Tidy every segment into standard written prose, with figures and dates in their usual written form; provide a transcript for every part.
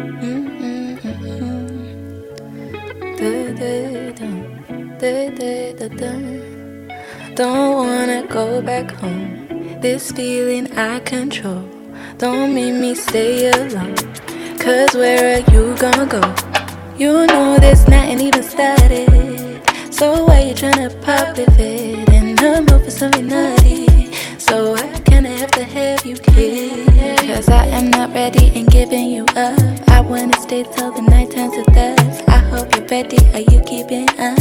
Don't wanna go back home. This feeling I control. Don't make me stay alone. Cause where are you gonna go? You know this nothing even started. So why you tryna pop with it? And I'm up for something naughty. So I kinda have to have you here. Cause I am not ready and giving you up. I wanna stay till the night turns to dusk. I hope you're ready, are you keeping up?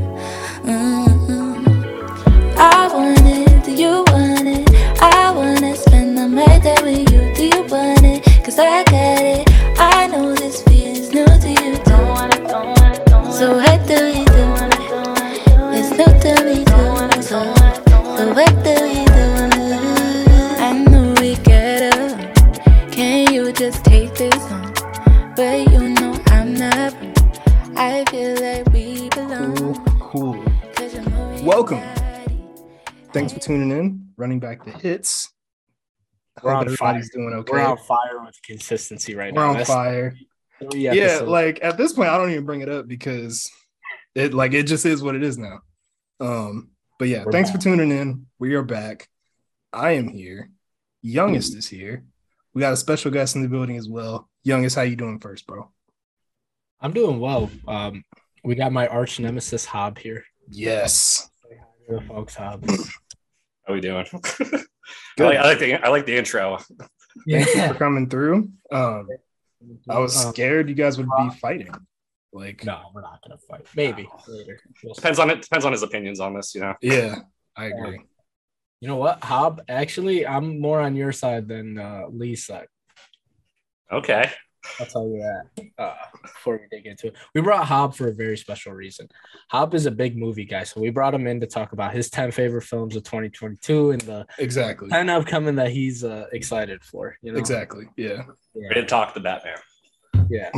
I want it, do you want it? I wanna spend the night there with you, do you want it? Cause I got it, I know this feeling's new to you too. So what do we do? It's new to me too. So what do we do? I know we get along. Can you just take this on? But you know I'm not wrong. I feel like we belong. Cool. Welcome. Thanks for tuning in. Running back the hits. We're on everybody's fire. doing okay. We're on fire with consistency right now. We're on fire. Yeah, like at this point, I don't even bring it up because it just is what it is now. But yeah, thanks for tuning in. We are back. I am here. Youngest is here. We got a special guest in the building as well. Youngest, how you doing first, bro? I'm doing well. We got my arch nemesis Hob here. Yes. Folks, Hob. How we doing? I like the intro. Thank you for coming through. I was scared you guys would be fighting. Like, no, we're not gonna fight. Maybe later. Depends on his opinions on this, you know. Yeah, I agree. You know what, Hob? Actually, I'm more on your side than Lee's side. Okay. I'll tell you that before we dig into it. We brought Hob for a very special reason. Hob is a big movie guy, so we brought him in to talk about his 10 favorite films of 2022 and the 10 upcoming that he's excited for. You know? Exactly. Yeah. We didn't talk the Batman. Yeah.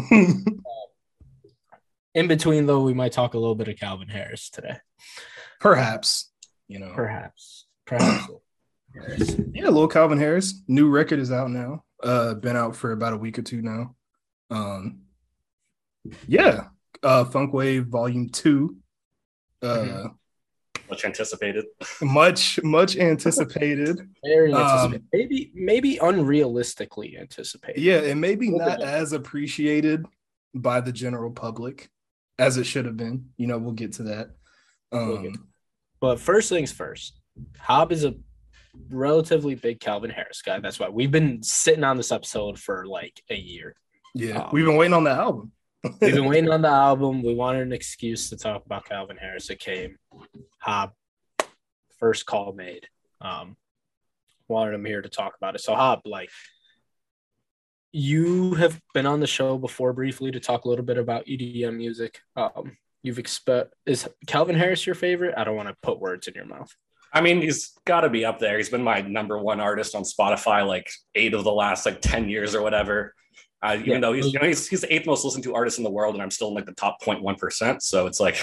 In between, though, we might talk a little bit of Calvin Harris today. Perhaps. You know. Perhaps. Yeah, little Calvin Harris. New record is out now. Been out for about a week or two now. Funk Wave Volume 2. Much anticipated. Much anticipated. Very anticipated. Maybe unrealistically anticipated. Yeah, and maybe not as appreciated by the general public as it should have been. You know, we'll get to that. But first things first, Hob is a relatively big Calvin Harris guy. That's why we've been sitting on this episode for like a year. Yeah, we've been waiting on the album. We've been waiting on the album. We wanted an excuse to talk about Calvin Harris. It came. Hob, first call made. Wanted him here to talk about it. So Hob, like, you have been on the show before briefly to talk a little bit about EDM music. Is Calvin Harris your favorite? I don't want to put words in your mouth. I mean, he's got to be up there. He's been my number one artist on Spotify like 8 of the last 10 years or whatever. Even though he's the 8th most listened to artist in the world, and I'm still in like the top 0.1%. So it's like,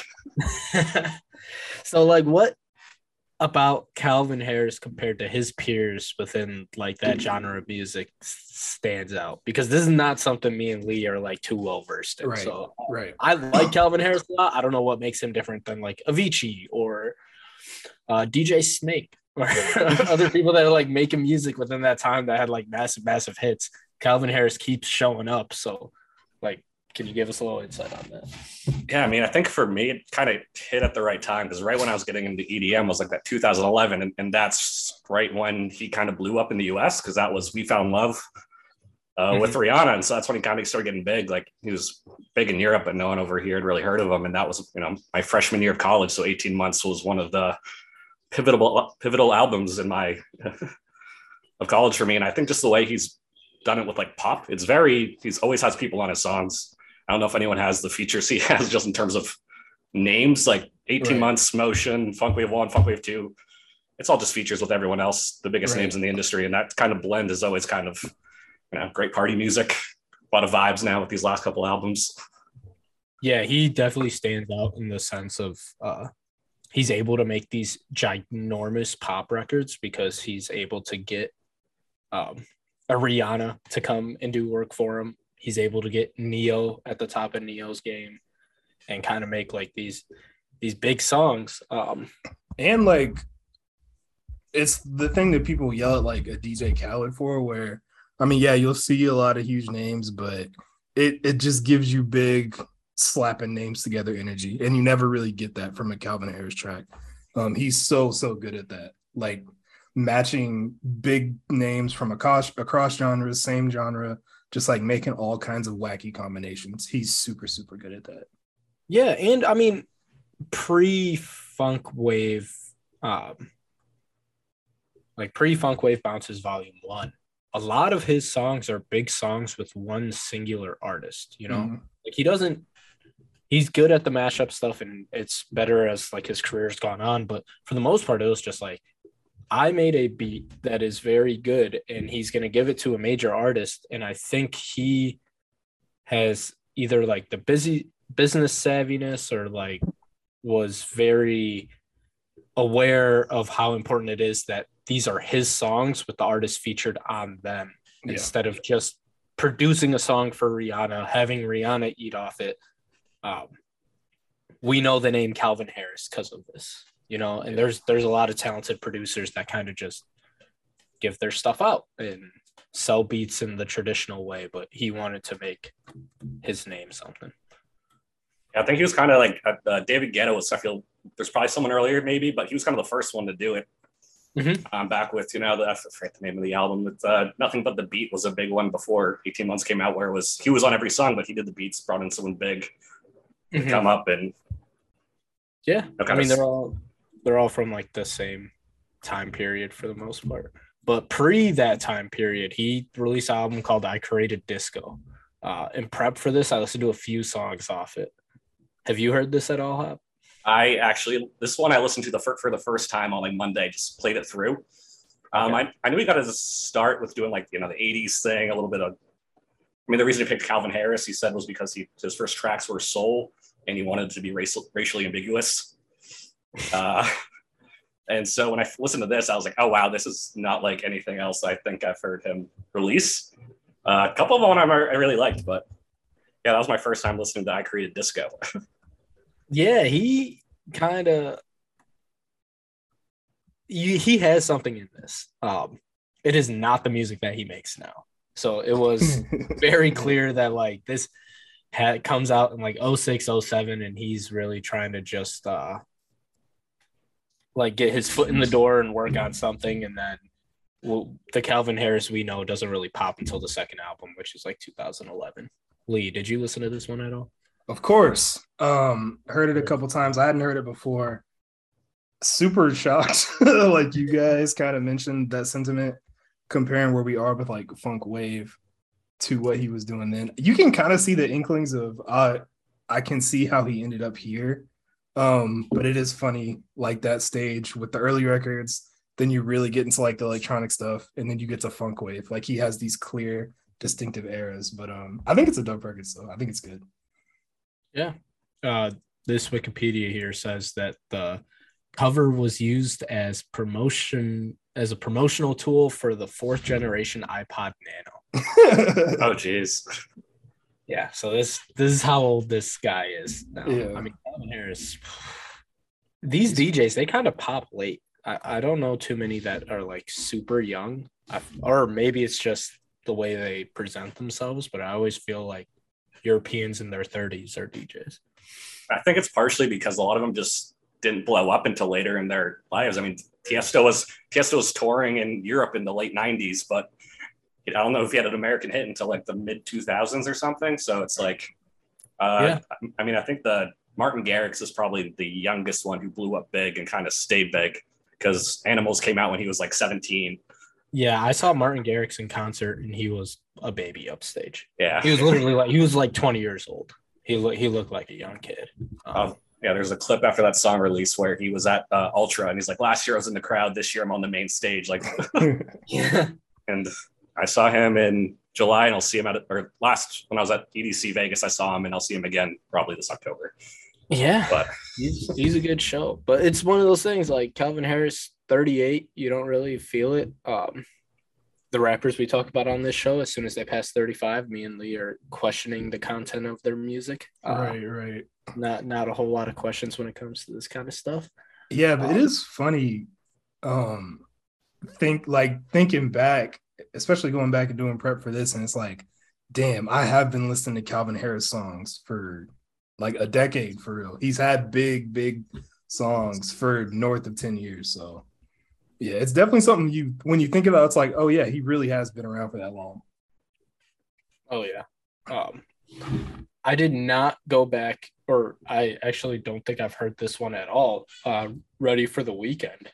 so like, what about Calvin Harris compared to his peers within like that genre of music stands out? Because this is not something me and Lee are like too well versed in. Right. So I like Calvin Harris a lot. I don't know what makes him different than like Avicii or DJ Snake or other people that are like making music within that time that had like massive hits. Calvin Harris keeps showing up. So like, can you give us a little insight on that? Yeah, I mean, I think for me, it kind of hit at the right time because right when I was getting into EDM was like that 2011. And that's right when he kind of blew up in the US because that was We Found Love with Rihanna. And so that's when he kind of started getting big. Like he was big in Europe, but no one over here had really heard of him. And that was, my freshman year of college. So 18 months was one of the pivotal albums in my of college for me. And I think just the way he's done it with like pop, he's always has people on his songs. I don't know if anyone has the features he has just in terms of names, like 18 months, Motion, Funk Wave 1, Funk Wave 2. It's all just features with everyone else, the biggest names in the industry. And that kind of blend is always kind of, great party music. A lot of vibes now with these last couple albums. Yeah, he definitely stands out in the sense of he's able to make these ginormous pop records because he's able to get a Rihanna to come and do work for him. he's able to get Neo at the top of Neo's game and kind of make like these big songs. And like, it's the thing that people yell at like a DJ Khaled for, where, I mean, yeah, you'll see a lot of huge names, but it just gives you big slapping names together energy. And you never really get that from a Calvin Harris track. He's so good at that. Like matching big names from across genres, same genre, just like making all kinds of wacky combinations. He's super good at that. Yeah, and I mean, pre-Funk Wave, like pre-Funk Wave Bounces Volume 1, a lot of his songs are big songs with one singular artist, you know? Mm-hmm. Like he's good at the mashup stuff, and it's better as like his career's gone on, but for the most part, it was just like, I made a beat that is very good, and he's going to give it to a major artist, and I think he has either like the business savviness or like was very aware of how important it is that these are his songs with the artist featured on them, instead of just producing a song for Rihanna, having Rihanna eat off it. We know the name Calvin Harris because of this, you know, and there's a lot of talented producers that kind of just give their stuff out and sell beats in the traditional way, but he wanted to make his name something. Yeah, I think he was kind of like David Guetta was, I feel there's probably someone earlier maybe, but he was kind of the first one to do it. Mm-hmm. I'm back with, you know, I forget the name of the album. It's Nothing But the Beat was a big one before 18 Months came out, where he was on every song, but he did the beats, brought in someone big to come up and I mean, they're all from like the same time period for the most part. But pre that time period, he released an album called I Created Disco. In prep for this, I listened to a few songs off it. Have you heard this at all, Hop? This one I listened to for the first time on like Monday, just played it through. Okay. I knew he got his start with doing like, you know, the 80s thing, a little bit of, I mean, the reason he picked Calvin Harris, he said, was because his first tracks were soul and he wanted to be racially ambiguous. And so when I listened to this, I was like, oh, wow, this is not like anything else I think I've heard him release. A couple of them I really liked, but yeah, that was my first time listening to I Created Disco. Yeah, he kind of he has something in this. It is not the music that he makes now. So it was very clear that like this comes out in like 06, 07, and he's really trying to just like get his foot in the door and work on something. And then the Calvin Harris we know doesn't really pop until the second album, which is like 2011. Lee, did you listen to this one at all? Of course. Heard it a couple times. I hadn't heard it before. Super shocked. Like you guys kind of mentioned that sentiment, comparing where we are with like Funk Wave to what he was doing then. You can kind of see the inklings of I can see how he ended up here. But it is funny, like that stage with the early records, then you really get into like the electronic stuff, and then you get to Funk Wave. Like he has these clear, distinctive eras. But I think it's a dope record, so I think it's good. Yeah. This Wikipedia here says that the cover was used as a promotional tool for the 4th generation iPod Nano. Oh, geez. Yeah, so this is how old this guy is now. Yeah. I mean, Calvin Harris, these DJs, they kind of pop late. I don't know too many that are like super young, or maybe it's just the way they present themselves, but I always feel like Europeans in their 30s are DJs. I think it's partially because a lot of them just didn't blow up until later in their lives. I mean, Tiesto was touring in Europe in the late 90s, but I don't know if he had an American hit until like the mid 2000s or something. So it's like, I mean, I think the Martin Garrix is probably the youngest one who blew up big and kind of stayed big, because Animals came out when he was like 17. Yeah, I saw Martin Garrix in concert, and he was a baby upstage. Yeah, he was literally like 20 years old. He looked like a young kid. Yeah, there's a clip after that song release where he was at Ultra, and he's like, "Last year I was in the crowd. This year I'm on the main stage." Like, yeah. And I saw him in July, and I'll see him when I was at EDC Vegas, I saw him, and I'll see him again probably this October. Yeah, but he's a good show. But it's one of those things like Calvin Harris, 38, you don't really feel it. the rappers we talk about on this show, as soon as they pass 35, me and Lee are questioning the content of their music. Right. Not a whole lot of questions when it comes to this kind of stuff. Yeah, but it is funny. Thinking back, especially going back and doing prep for this, and it's like, damn, I have been listening to Calvin Harris songs for like a decade for real. He's had big songs for north of 10 years. So yeah, it's definitely something when you think about it, it's like, oh yeah, he really has been around for that long. Oh yeah. I did not go back, or I actually don't think I've heard this one at all. Ready for the Weekend.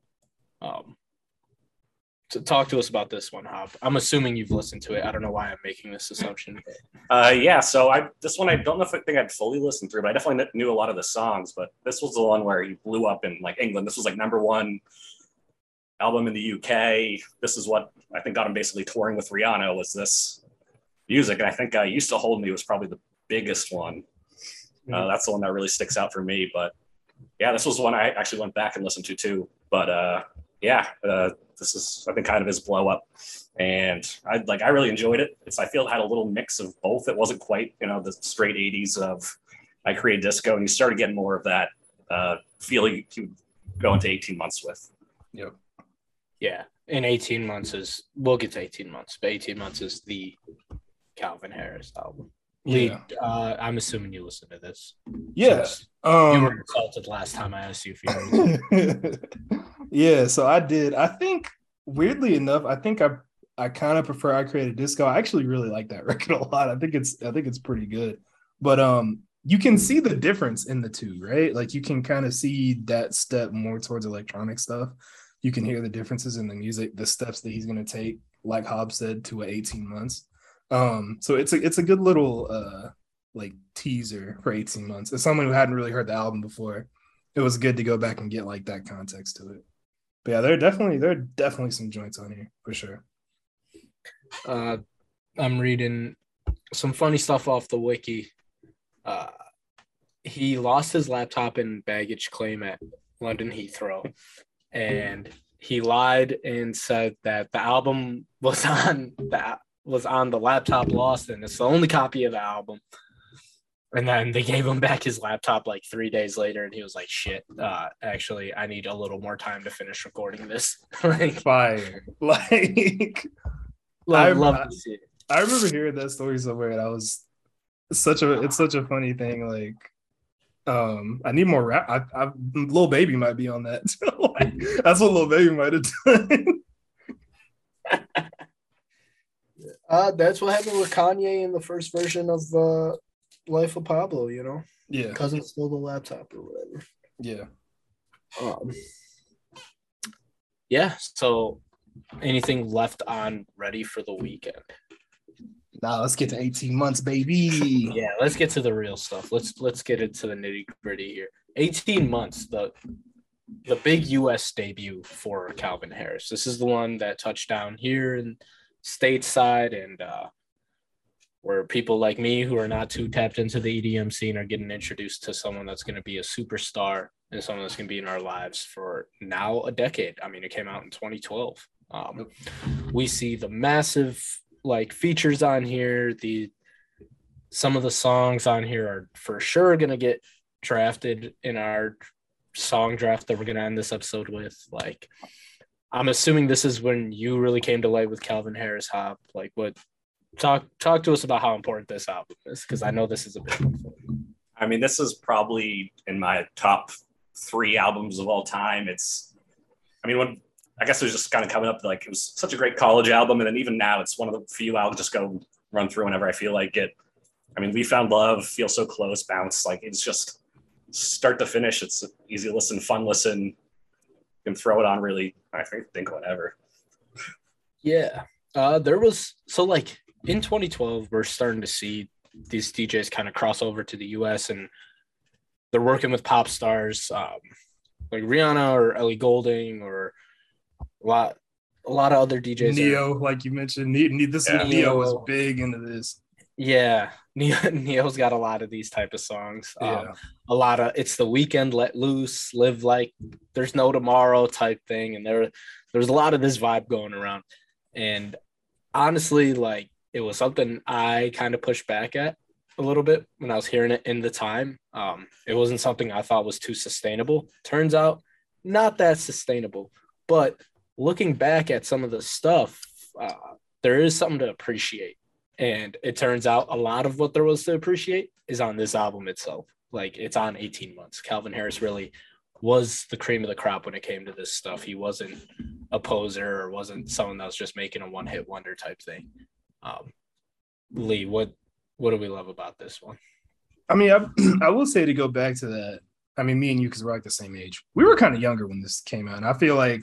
So talk to us about this one, Hop. I'm assuming you've listened to it. I don't know why I'm making this assumption. Yeah, so this one I don't know if I think I'd fully listened through, but I definitely knew a lot of the songs. But this was the one where he blew up in like England. This was like #1 album in the UK. This is what I think got him basically touring with Rihanna, was this music. And I think Used to Hold Me was probably the biggest one. That's the one that really sticks out for me. But yeah, this was the one I actually went back and listened to too. But this is, I think, kind of his blow up, and I really enjoyed it. I feel it had a little mix of both. It wasn't quite, the straight 80s of I Create Disco, and you started getting more of that feeling you would go into 18 months with. Yep. Yeah. And 18 months we'll get to 18 months, but 18 months is the Calvin Harris album. Yeah. Lee, I'm assuming you listened to this. Yeah. You were insulted last time I asked you if you were. Yeah, so I did. I think, weirdly enough, I kind of prefer I Created Disco. I actually really like that record a lot. I think it's pretty good. But you can see the difference in the two, right? Like you can kind of see that step more towards electronic stuff. You can hear the differences in the music, the steps that he's going to take, like Hobbs said, to 18 months. So it's a good little like teaser for 18 months. As someone who hadn't really heard the album before, it was good to go back and get like that context to it. But yeah, there are definitely some joints on here for sure. I'm reading some funny stuff off the wiki. He lost his laptop and baggage claim at London Heathrow, and he lied and said that the album was on the laptop lost, and it's the only copy of the album. And then they gave him back his laptop like 3 days later, and he was like, shit, actually, I need a little more time to finish recording this. Fire. Like, love to see it. I remember hearing that story somewhere, and it's such a funny thing. Like, I need more rap. Lil Baby might be on that. Like, that's what Lil Baby might have done. That's what happened with Kanye in the first version of Life of Pablo, Yeah. Cousin stole the laptop or whatever. Yeah. Yeah. So anything left on Ready for the Weekend? Now let's get to 18 months, baby. Yeah, let's get to the real stuff. Let's get into the nitty-gritty here. 18 months, the big US debut for Calvin Harris. This is the one that touched down here in stateside, and where people like me who are not too tapped into the EDM scene are getting introduced to someone that's going to be a superstar and someone that's going to be in our lives for now a decade. I mean, it came out in 2012. We see the massive features on here. Some of the songs on here are for sure going to get drafted in our song draft that we're going to end this episode with. Like, I'm assuming this is when you really came to light with Calvin Harris. Hop, like, what? Talk to us about how important this album is, because I know this is a big one for you. I mean, this is probably in my top 3 albums of all time. I guess it was just kind of coming up, like, it was such a great college album. And then even now, it's one of the few I'll just go run through whenever I feel like it. I mean, We Found Love, Feel So Close, Bounce. Like, it's just start to finish. It's an easy listen, fun listen. You can throw it on really, I think whatever. Yeah. In 2012, we're starting to see these DJs kind of cross over to the US, and they're working with pop stars like Rihanna or Ellie Goulding or a lot of other DJs. Neo, like you mentioned, Neo was big into this. Yeah, Neo's got a lot of these type of songs. Yeah. A lot of It's the Weekend, Let Loose, Live Like There's No Tomorrow type thing, and there's a lot of this vibe going around. And honestly, like, it was something I kind of pushed back at a little bit when I was hearing it in the time. It wasn't something I thought was too sustainable. Turns out, not that sustainable. But looking back at some of the stuff, there is something to appreciate. And it turns out a lot of what there was to appreciate is on this album itself. Like, it's on 18 Months. Calvin Harris really was the cream of the crop when it came to this stuff. He wasn't a poser or wasn't someone that was just making a one-hit wonder type thing. Lee, what do we love about this one? I mean, I will say, to go back to that, I mean, me and you, because we're like the same age, we were kind of younger when this came out. And I feel like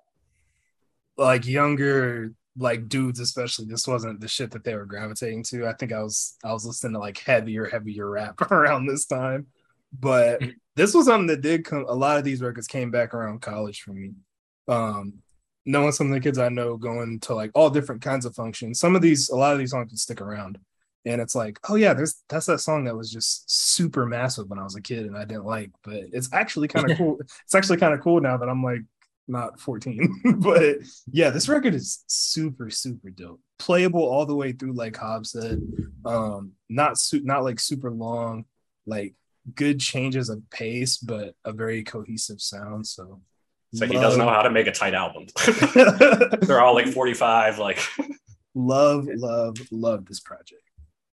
younger, like, dudes especially, this wasn't the shit that they were gravitating to. I think I was listening to like heavier rap around this time. But this was something that did come. A lot of these records came back around college for me. Knowing some of the kids I know going to like all different kinds of functions, a lot of these songs would stick around. And it's like, oh yeah, that's that song that was just super massive when I was a kid and I didn't like, but it's actually kind of cool. It's actually kind of cool now that I'm like not 14. But yeah, this record is super, super dope. Playable all the way through, like Hobbs said. Not like super long, like good changes of pace, but a very cohesive sound. So he doesn't know how to make a tight album. They're all like 45. Like, love this project.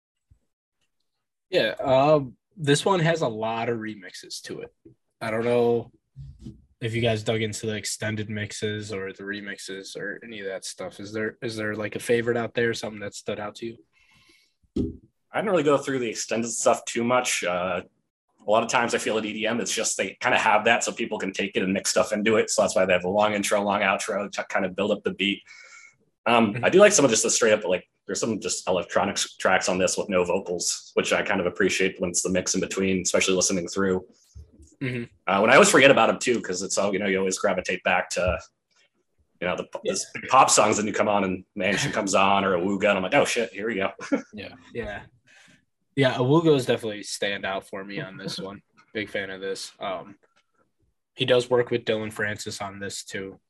Yeah, this one has a lot of remixes to it. I don't know if you guys dug into the extended mixes or the remixes or any of that stuff. Is there like a favorite out there, something that stood out to you? I didn't really go through the extended stuff too much. A lot of times I feel at EDM, it's just they kind of have that so people can take it and mix stuff into it. So that's why they have a long intro, long outro to kind of build up the beat. I do like some of just the straight up, like, there's some just electronic tracks on this with no vocals, which I kind of appreciate when it's the mix in between, especially listening through. When I always forget about them too, because it's all, you always gravitate back to, the pop songs, and you come on and Mansion comes on, or Awuga, and I'm like, oh shit, here we go. Yeah. Awuga is definitely stand out for me on this one. Big fan of this. He does work with Dylan Francis on this too.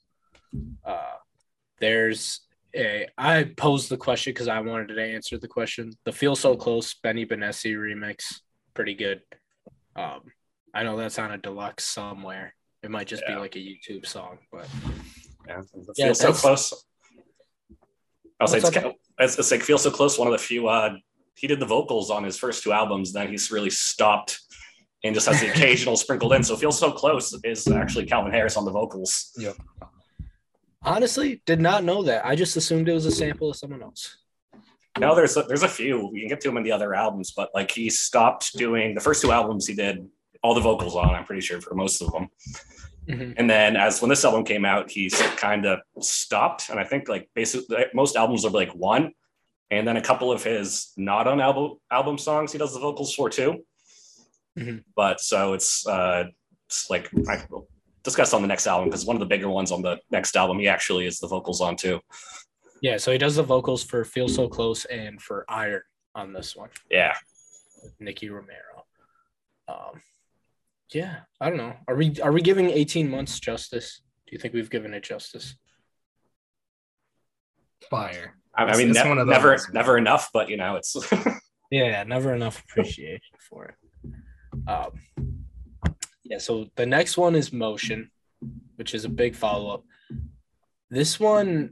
I posed the question because I wanted to answer the question. The Feel So Close Benny Benassi remix, pretty good. I know that's on a deluxe somewhere. It might just be like a YouTube song, but Feel So Close. I'll say it's like Feel So Close. One of the few. He did the vocals on his first two albums. Then he's really stopped and just has the occasional sprinkled in. So Feel So Close is actually Calvin Harris on the vocals. Yep. Honestly, did not know that. I just assumed it was a sample of someone else. No, there's a few. We can get to him in the other albums, but like he stopped doing the first two albums. He did all the vocals on, I'm pretty sure, for most of them. And then when this album came out, he kind of stopped. And I think like basically most albums are like one, and then a couple of his not on album songs he does the vocals for too. But so it's like I discuss on the next album, because one of the bigger ones on the next album he actually is the vocals on too. Yeah, so he does the vocals for Feel So Close and for Iron on this one. Yeah. Nicky Romero. Yeah, I don't know. Are we giving 18 Months justice? Do you think we've given it justice? Fire. I mean, never enough, but it's yeah, never enough appreciation for it. Yeah, so the next one is Motion, which is a big follow-up. This one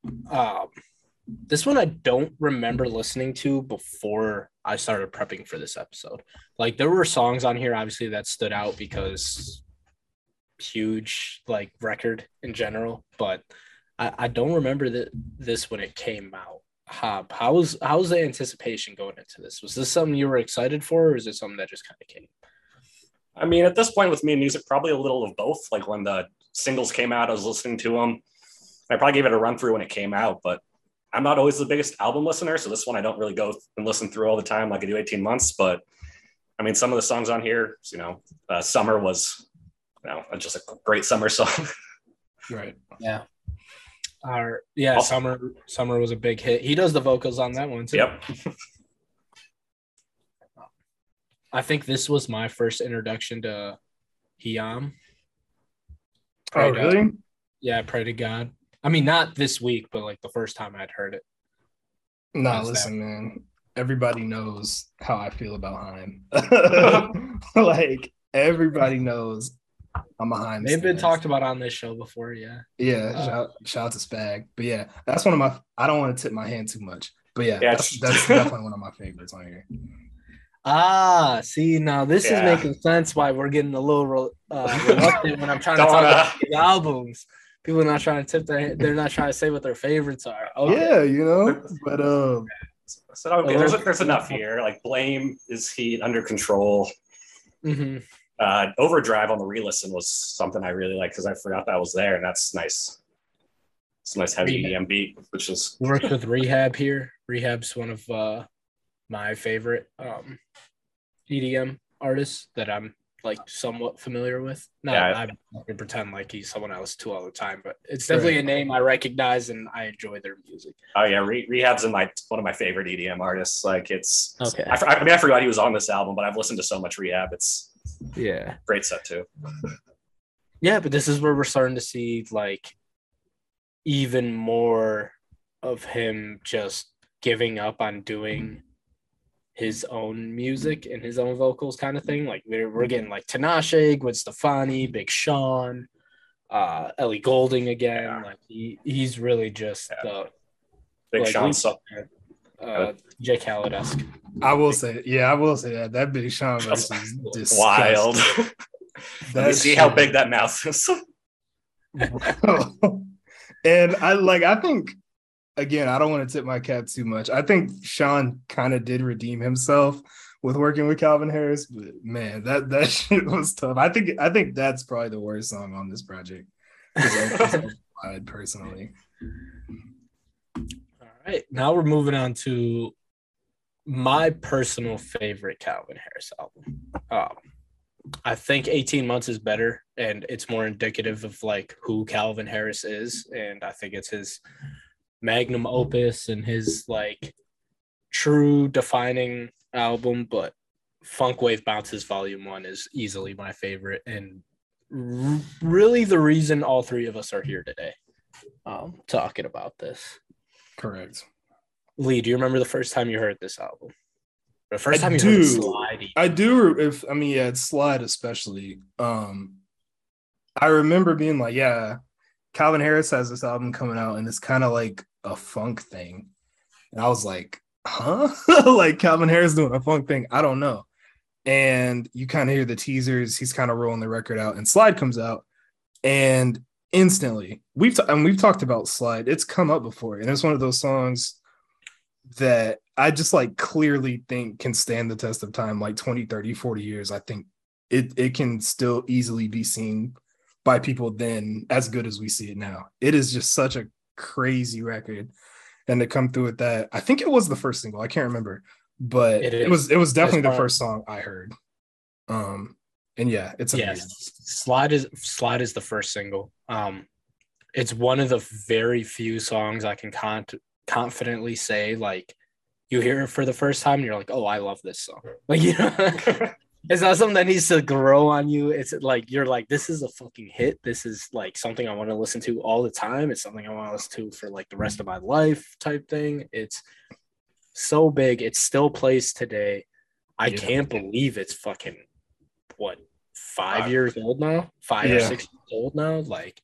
I don't remember listening to before I started prepping for this episode. Like, there were songs on here, obviously, that stood out because huge, like, record in general, but I don't remember this when it came out. How was the anticipation going into this? Was this something you were excited for, or is it something that just kind of came? I mean, at this point with me and music, probably a little of both. Like, when the singles came out, I was listening to them. I probably gave it a run through when it came out, but I'm not always the biggest album listener. So this one, I don't really go and listen through all the time like I do 18 Months. But I mean, some of the songs on here, Summer was, just a great summer song. Right. Yeah. Summer was a big hit. He does the vocals on that one too. Yep. I think this was my first introduction to Hiam. Oh, really? Yeah, Pray to God. I mean, not this week, but like the first time I'd heard it. Nah, listen, man. Everybody knows how I feel about Haim. Like, everybody knows I'm a Haim. They've been talked about on this show before, yeah. Yeah, shout out to Spag. But yeah, that's one of my. I don't want to tip my hand too much, but yeah, that's definitely one of my favorites on here. See, now this is making sense why we're getting a little reluctant when I'm trying to talk about these albums. People are not trying to tip they're not trying to say what their favorites are. Okay. Yeah, but so okay, there's enough here. Like Blame, Is Heat, Under Control. Mm-hmm. Overdrive on the re-listen was something I really liked because I forgot that was there, and that's nice. It's a nice heavy EDM beat, which is works with Rehab here. Rehab's one of my favorite EDM artists that I'm like somewhat familiar with. I can pretend like he's someone else too all the time, but it's definitely a name I recognize and I enjoy their music. Oh yeah, Rehab's one of my favorite EDM artists. Like it's okay. I forgot he was on this album, but I've listened to so much Rehab. It's great set too. Yeah, but this is where we're starting to see like even more of him just giving up on doing his own music and his own vocals kind of thing. Like we're getting like Tinashe, Gwen Stefani, Big Sean, Ellie Goulding again. Yeah. Like he's really just Big like, Sean J Khaled-esque. I will say that Big Sean verse is disgusting. Wild. You see how big that mouth is. And I think, again, I don't want to tip my cap too much. I think Sean kind of did redeem himself with working with Calvin Harris, but man, that shit was tough. I think that's probably the worst song on this project. Personally. All right, now we're moving on to my personal favorite Calvin Harris album. I think 18 Months is better, and it's more indicative of like who Calvin Harris is, and I think it's his magnum opus and his like true defining album. But Funk Wave Bounces Volume 1 is easily my favorite, and really the reason all three of us are here today talking about this. Correct. Lee, do you remember the first time you heard this album? The first time you heard Slide? I do. It's Slide especially. I remember being like, yeah, Calvin Harris has this album coming out, and it's kind of like a funk thing. And I was like, huh? Like Calvin Harris doing a funk thing? I don't know. And you kind of hear the teasers. He's kind of rolling the record out, and Slide comes out, and instantly we've talked about Slide. It's come up before, and it's one of those songs that I just like clearly think can stand the test of time, like 20, 30, 40 years. I think it can still easily be seen by people then as good as we see it now. It is just such a crazy record. And to come through with that, I think it was the first single. I can't remember, but it was definitely the first song I heard. And yeah, it's amazing. Slide is the first single. It's one of the very few songs I can confidently say, like, you hear it for the first time and you're like, oh, I love this song. Like, you know, it's not something that needs to grow on you. It's like, you're like, this is a fucking hit. This is like something I want to listen to all the time. It's something I want to listen to for like the rest of my life type thing. It's so big. It still plays today. I can't believe it's fucking, 5 years old now? 5 or 6 years old now? Like,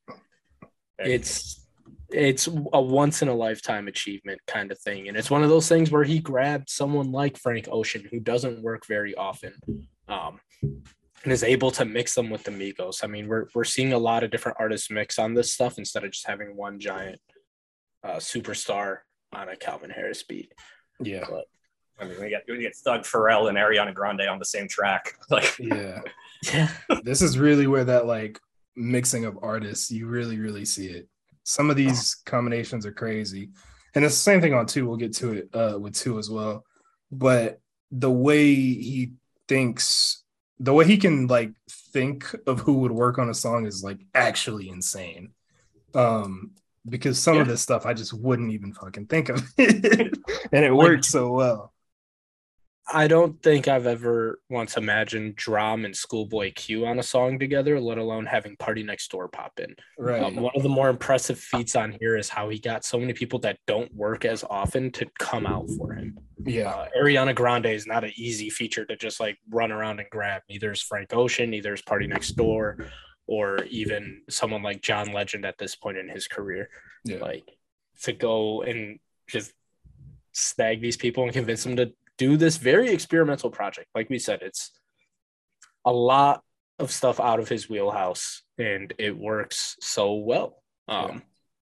it's a once in a lifetime achievement kind of thing. And it's one of those things where he grabbed someone like Frank Ocean, who doesn't work very often, and is able to mix them with the Migos. I mean, we're seeing a lot of different artists mix on this stuff instead of just having one giant superstar on a Calvin Harris beat. Yeah. But, I mean, we get Thug Pharrell and Ariana Grande on the same track. Like, yeah. This is really where that like mixing of artists, you really, really see it. Some of these combinations are crazy. And it's the same thing on 2. We'll get to it with 2 as well. But the way he thinks, the way he can like think of who would work on a song is like actually insane. Because some of this stuff I just wouldn't even fucking think of it. And it worked so well. I don't think I've ever once imagined Drum and Schoolboy Q on a song together, let alone having Party Next Door pop in. Right. One of the more impressive feats on here is how he got so many people that don't work as often to come out for him. Yeah. Ariana Grande is not an easy feature to just like run around and grab. Neither is Frank Ocean, neither is Party Next Door, or even someone like John Legend at this point in his career. Yeah. Like to go and just snag these people and convince them to do this very experimental project. Like we said, it's a lot of stuff out of his wheelhouse and it works so well. And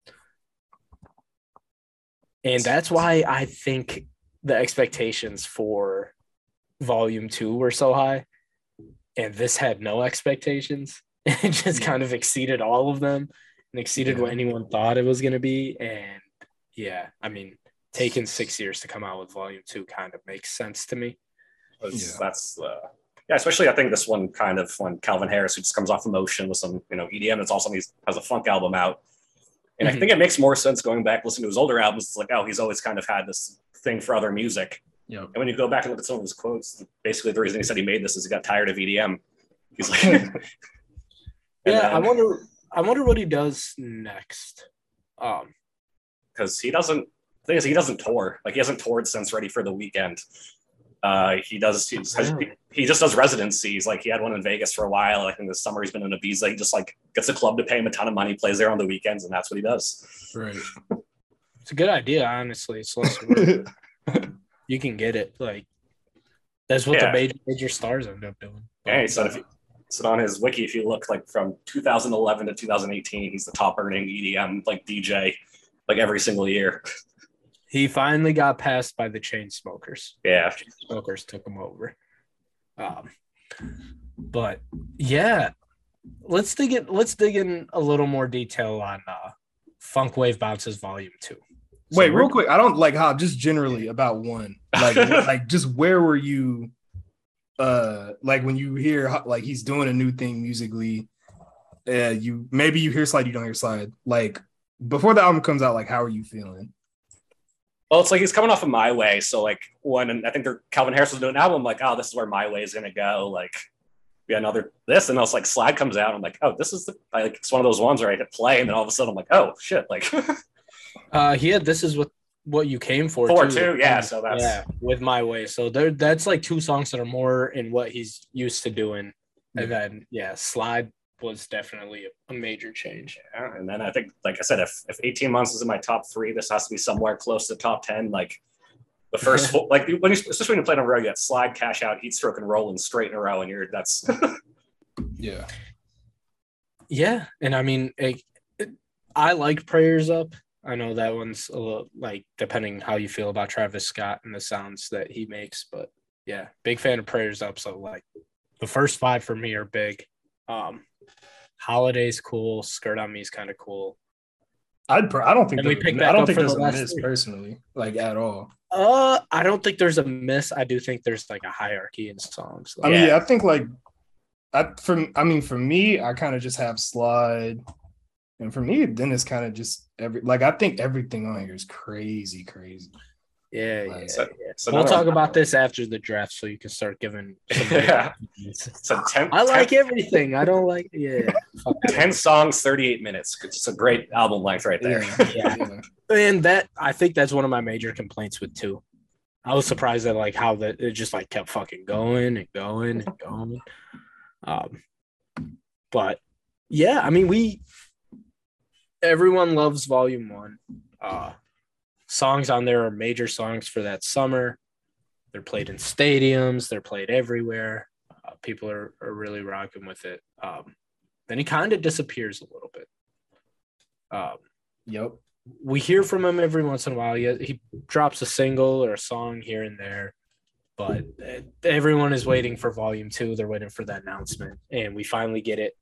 that's why I think the expectations for Volume 2 were so high, and this had no expectations. It just kind of exceeded all of them and exceeded what anyone thought it was going to be. And yeah, I mean, taking 6 years to come out with Volume 2 kind of makes sense to me. That's especially I think this one kind of when Calvin Harris, who just comes off Emotion with some EDM, it's also he has a funk album out, and I think it makes more sense going back listening to his older albums. It's like, oh, he's always kind of had this thing for other music. Yeah. And when you go back and look at some of his quotes, basically the reason he said he made this is he got tired of EDM. He's like, I wonder what he does next. Because he doesn't tour. Like he hasn't toured since Ready for the Weekend. He just does residencies. Like he had one in Vegas for a while. I think this summer he's been in Ibiza. He just like gets a club to pay him a ton of money, plays there on the weekends, and that's what he does. Right. It's a good idea, honestly. It's less you can get it. Like that's what the major stars end up doing. Hey, so on his wiki, if you look like from 2011 to 2018, he's the top earning EDM like DJ like every single year. He finally got passed by the Chainsmokers. Yeah. Chainsmokers took him over. But yeah, let's dig in a little more detail on Funk Wave Bounces Volume 2. Wait, real quick. I don't like how just generally about one. Like like just where were you like when you hear like he's doing a new thing musically, you hear Slide, you don't hear Slide. Like before the album comes out, like how are you feeling? Well, it's like he's coming off of My Way. So like when I think Calvin Harris was doing an album, I'm like, oh, this is where My Way is gonna go. Like we got another this, and I was like, Slide comes out. I'm like, oh, this is it's one of those ones where I hit play, and then all of a sudden I'm like, oh shit, like he had This Is What You Came For too. Yeah, so that's with My Way. So that's like two songs that are more in what he's used to doing. And then Slide was definitely a major change. Yeah, and then I think, like I said, if 18 months is in my top 3, this has to be somewhere close to top 10. Like the first, like especially when you play in a row, you got Slide, Cash Out, Heat Stroke, and Rollin' straight in a row, and that's yeah. And I mean, I like Prayers Up. I know that one's a little like depending how you feel about Travis Scott and the sounds that he makes, but yeah, big fan of Prayers Up. So like the first 5 for me are big. Holiday's cool. Skirt on Me is kind of cool. I don't think there's a miss personally, like at all. I don't think there's a miss. I do think there's like a hierarchy in songs. Like, I think like for me, I kind of just have Slide, and for me, then it's kind of just I think everything on here is crazy. Yeah. So we'll talk about this after the draft, so you can start giving. I like everything. I don't like 10 songs, 38 minutes. It's a great album length right there. Yeah. And that I think that's one of my major complaints with 2. I was surprised at like how that it just like kept fucking going and going and going. But yeah, I mean everyone loves Volume 1. Songs on there are major songs for that summer. They're played in stadiums. They're played everywhere. People are really rocking with it. Then he kind of disappears a little bit. We hear from him every once in a while. He drops a single or a song here and there, but everyone is waiting for Volume 2. They're waiting for that announcement, and we finally get it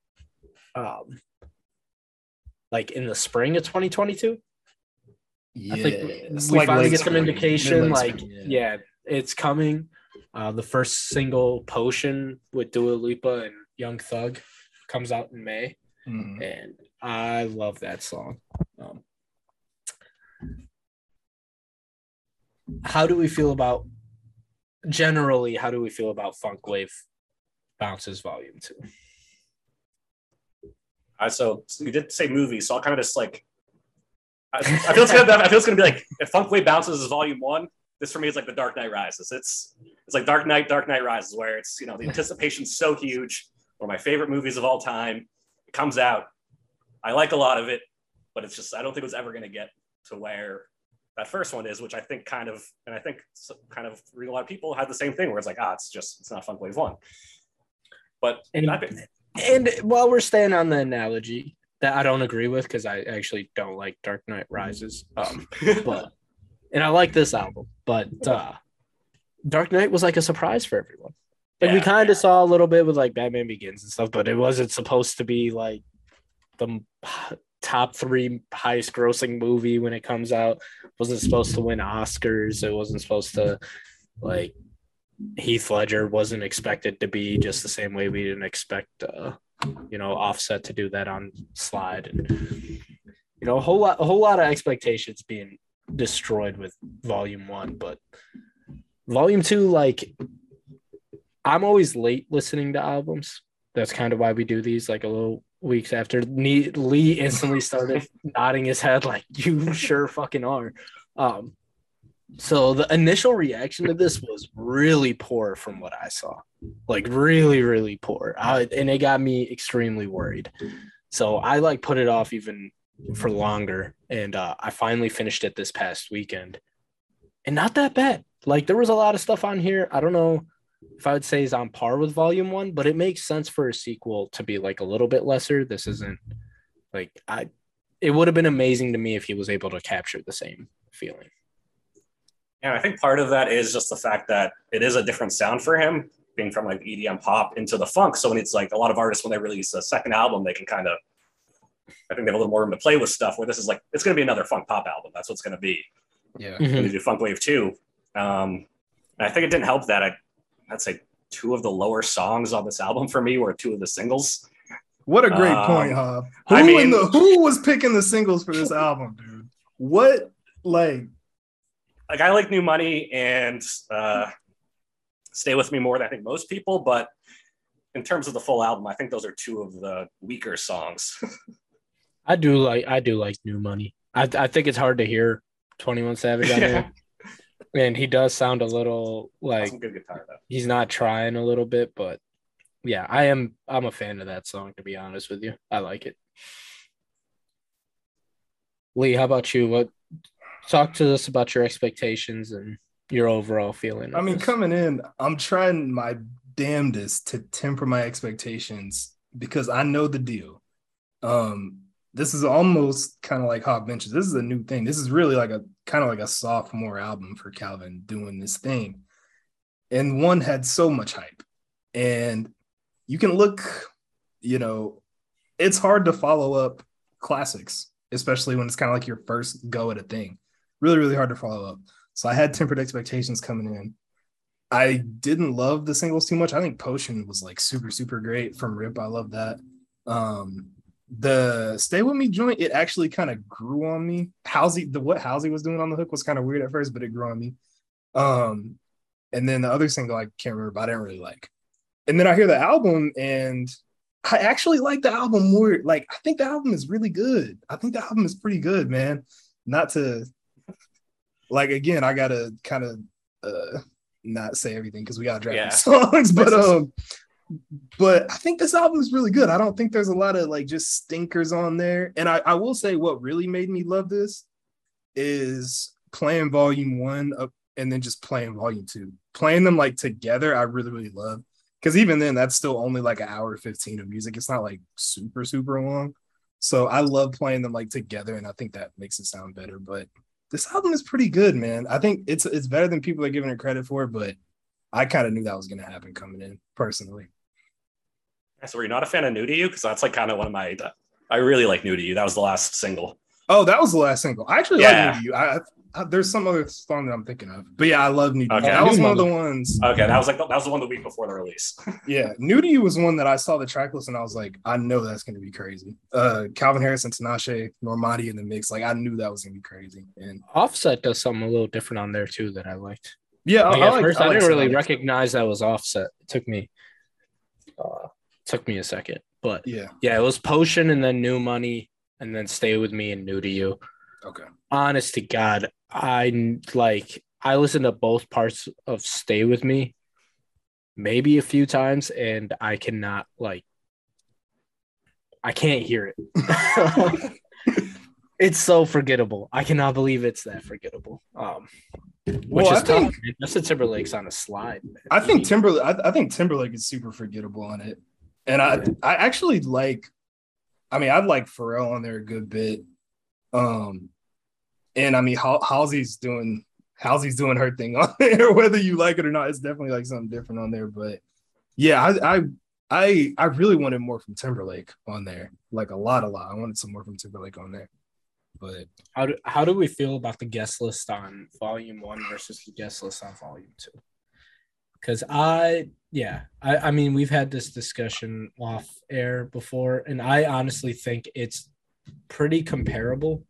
like in the spring of 2022. Yeah, I think we finally get some indication. It's coming. The first single, Potion, with Dua Lipa and Young Thug, comes out in May, and I love that song. How do we feel about generally, how do we feel about Funk Wave Bounces Volume 2? So you did say movies, so I'll kind of just like I feel it's gonna be like if Funk Wave Bounces is Volume 1. This for me is like the Dark Knight Rises. It's like Dark Knight Rises, where it's the anticipation's so huge. One of my favorite movies of all time. It comes out. I like a lot of it, but it's just I don't think it was ever going to get to where that first one is, which I think kind of a lot of people had the same thing where it's like it's not Funk Wave 1. But and while we're staying on the analogy that I don't agree with because I actually don't like Dark Knight Rises, but and I like this album, but Dark Knight was like a surprise for everyone. Like we kind of saw a little bit with like Batman Begins and stuff, but it wasn't supposed to be like the top 3 highest grossing movie when it comes out. It wasn't supposed to win Oscars. It wasn't supposed to like Heath Ledger wasn't expected to be just the same way we didn't expect Offset to do that on Slide, and a whole lot of expectations being destroyed with Volume 1. But Volume 2, like I'm always late listening to albums. That's kind of why we do these like a little weeks after. Lee instantly started nodding his head like you sure fucking are. So the initial reaction to this was really poor from what I saw, like really, really poor. And it got me extremely worried. So I like put it off even for longer. And I finally finished it this past weekend and not that bad. Like there was a lot of stuff on here. I don't know if I would say is on par with Volume 1, but it makes sense for a sequel to be like a little bit lesser. This isn't like it would have been amazing to me if he was able to capture the same feeling. And I think part of that is just the fact that it is a different sound for him, being from like EDM pop into the funk. So when it's like a lot of artists, when they release a second album, they can I think they have a little more room to play with stuff where this is like, it's going to be another funk pop album. That's what's going to be. Yeah. Mm-hmm. When they do Funk Wave 2. And I think it didn't help that I'd say 2 of the lower songs on this album for me were 2 of the singles. What a great point, Hob. Who was picking the singles for this album, dude? What, like I like New Money and Stay With Me more than I think most people, but in terms of the full album, I think those are 2 of the weaker songs. I do like New Money. I think it's hard to hear 21 Savage on there. And he does sound a little like some good guitar, though. He's not trying a little bit, but yeah, I'm a fan of that song, to be honest with you. I like it. Lee, how about you? Talk to us about your expectations and your overall feeling. I mean, coming in, I'm trying my damnedest to temper my expectations because I know the deal. This is almost kind of like Hob mentioned. This is a new thing. This is really like a kind of like a sophomore album for Calvin doing this thing. And one had so much hype. And you can look, it's hard to follow up classics, especially when it's kind of like your first go at a thing. Really, really hard to follow up. So I had tempered expectations coming in. I didn't love the singles too much. I think Potion was like super, super great from Rip. I love that. The Stay With Me joint, it actually kind of grew on me. What Halsey was doing on the hook was kind of weird at first, but it grew on me. And then the other single I can't remember, but I didn't really like. And then I hear the album and I actually like the album more. Like, I think the album is really good. I think the album is pretty good, man. Not to, like, again, I gotta kind of not say everything because we got draft songs, but I think this album is really good. I don't think there's a lot of like just stinkers on there. And I will say what really made me love this is playing Volume 1 up and then just playing Volume 2. Playing them like together, I really, really love. Because even then, that's still only like an hour 15 of music. It's not like super, super long. So I love playing them like together, and I think that makes it sound better. But this album is pretty good, man. I think it's better than people are giving it credit for, but I kind of knew that was going to happen coming in, personally. So were you not a fan of New to You? Because that's like kind of one of my – I really like New to You. That was the last single. Oh, that was the last single. I actually like New to You. There's some other song that I'm thinking of. But yeah, I love New to You. That was one of the ones. Okay, that was the one the week before the release. Yeah, New to You was one that I saw the track list and I was like, I know that's going to be crazy. Calvin Harris and Tinashe, Normani in the mix. Like, I knew that was going to be crazy. And Offset does something a little different on there too that I liked. Yeah, at first I didn't really recognize that was Offset. It took me a second, but yeah, it was Potion and then New Money and then Stay With Me and New to You. Okay. Honest to God, I listened to both parts of Stay With Me maybe a few times, and I cannot I can't hear it. It's so forgettable. I cannot believe it's that forgettable. Which is tough. Justin Timberlake's on a slide. Man. I think Timberlake is super forgettable on it, and I actually like. I mean, I like Pharrell on there a good bit, and I mean, Halsey's doing her thing on there, whether you like it or not. It's definitely like something different on there, but yeah, I really wanted more from Timberlake on there, like a lot. I wanted some more from Timberlake on there. But how do we feel about the guest list on Volume 1 versus the guest list on Volume 2? Because I mean, we've had this discussion off air before, and I honestly think it's pretty comparable.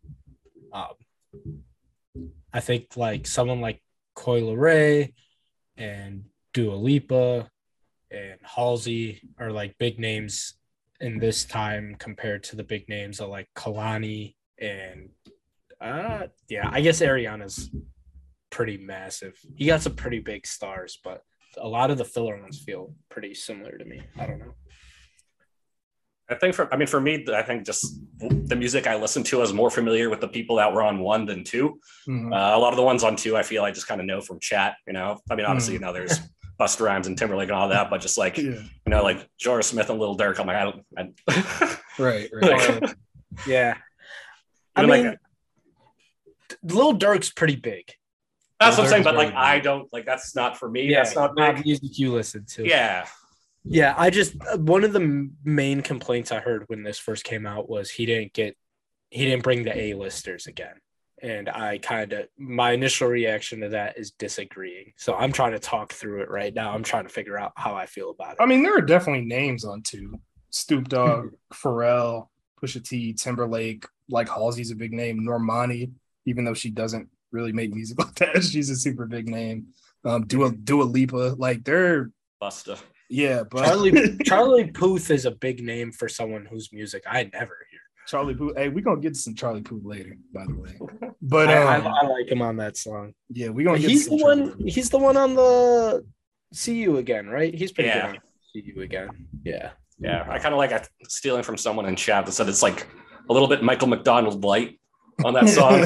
I think like someone like Coi Leray and Dua Lipa and Halsey are like big names in this time compared to the big names of like Kalani. And I guess Ariana's pretty massive. He got some pretty big stars, but a lot of the filler ones feel pretty similar to me. I don't know. I think for me, I think just the music I listen to is more familiar with the people that were on 1 than 2. Mm-hmm. A lot of the ones on 2, I feel I just kind of know from chat. I mean, obviously, there's Busta Rhymes and Timberlake and all that, but just like like Jorah Smith and Lil Durk, I'm like, right. Yeah. I mean, Lil Durk's pretty big. That's what I'm saying, but like, I don't like. That's not for me. Yeah, that's not music you listen to. Yeah. I just one of the main complaints I heard when this first came out was he didn't bring the A-listers again, and my initial reaction to that is disagreeing. So I'm trying to talk through it right now. I'm trying to figure out how I feel about it. I mean, there are definitely names on 2: Snoop Dogg, Pharrell, Pusha T, Timberlake. Like Halsey's a big name. Normani, even though she doesn't really make music like that, she's a super big name. Dua Lipa, like they're Busta. Yeah, but Charlie Puth is a big name for someone whose music I never hear. Charlie Puth. Hey, we're gonna get to some Charlie Puth later, by the way. But I like him on that song. Yeah, we're gonna get he's the one on the See You Again, right? He's pretty good on See You Again. Yeah. Yeah. I kind of like stealing from someone in chat that said it's like a little bit Michael McDonald light on that song.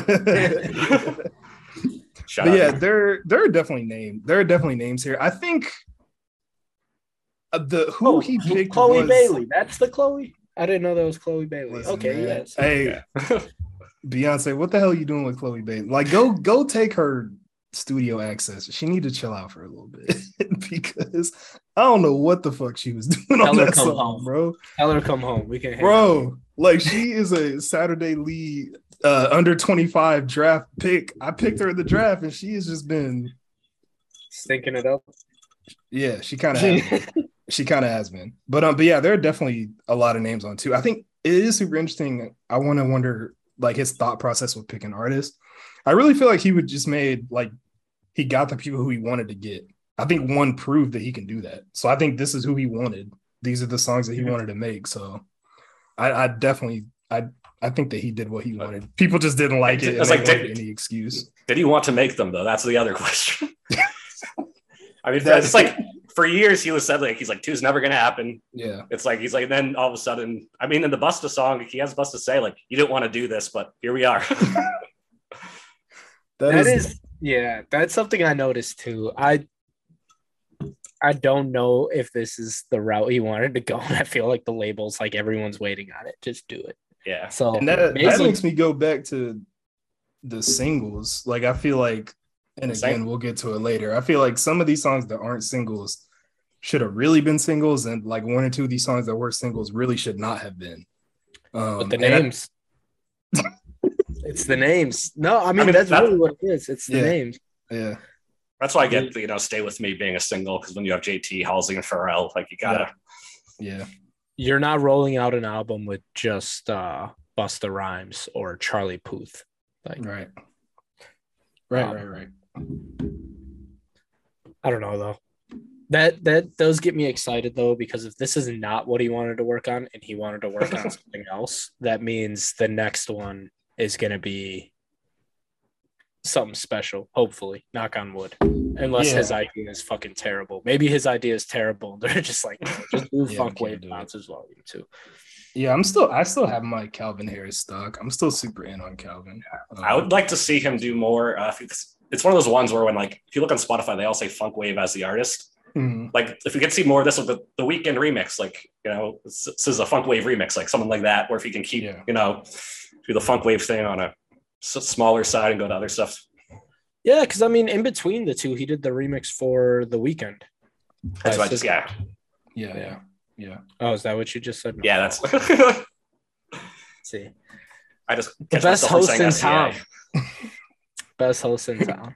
Yeah, there are definitely names here. I think he picked Chloe Bailey. That's the Chloe. I didn't know that was Chloe Bailey. Listen, okay, man. Yes. Hey, Beyonce, what the hell are you doing with Chloe Bailey? Like, go take her studio access. She need to chill out for a little bit because I don't know what the fuck she was doing on that song, bro. Tell her come home. We can hang out. Like, she is a Saturday lead under 25 draft pick. I picked her in the draft, and she has just been stinking it up. Yeah, she kind of has been. But yeah, there are definitely a lot of names on 2. I think it is super interesting. I want to wonder like his thought process with picking artists. I really feel like he would just he got the people who he wanted to get. I think 1 proved that he can do that. So I think this is who he wanted. These are the songs that he wanted to make. So I definitely think that he did what he wanted. People just didn't like it. It's like any excuse. Did he want to make them though? That's the other question. I mean, it's like for years he was said like he's like 2's never gonna happen. Yeah, it's like he's like then all of a sudden. I mean, in the Busta song, he has Busta say like you didn't want to do this, but here we are. that is that's something I noticed too. I don't know if this is the route he wanted to go, and I feel like the label's like everyone's waiting on it. Just do it. Yeah. So and that makes me go back to the singles. Like I feel like, and again we'll get to it later. I feel like some of these songs that aren't singles should have really been singles, and like 1 or 2 of these songs that were singles really should not have been. But the names. It's the names. No, I mean that's really what it is. It's the names. Yeah. That's why I get, Stay With Me being a single, because when you have JT, Halsey, and Pharrell, like you gotta. Yeah. You're not rolling out an album with just Busta Rhymes or Charlie Puth. Like, right. I don't know though. That does get me excited though, because if this is not what he wanted to work on and he wanted to work on something else, that means the next one is going to be something special. Hopefully, knock on wood. Unless his idea is fucking terrible. Maybe his idea is terrible. They're just like, just do funk wave bounces volume 2. Yeah, I still have my Calvin Harris stock. I'm still super in on Calvin. I would like to see him do more. It's one of those ones where when like if you look on Spotify, they all say funk wave as the artist. Mm-hmm. Like if we could see more of this with the Weeknd remix, like this is a funk wave remix, like something like that, where if he can keep do the funk wave thing on a smaller side and go to other stuff. Yeah, because I mean, in between the two, he did the remix for The Weeknd. That's what I just Yeah. Oh, is that what you just said? Yeah, that's. See, I just the best host in town. Best host in town.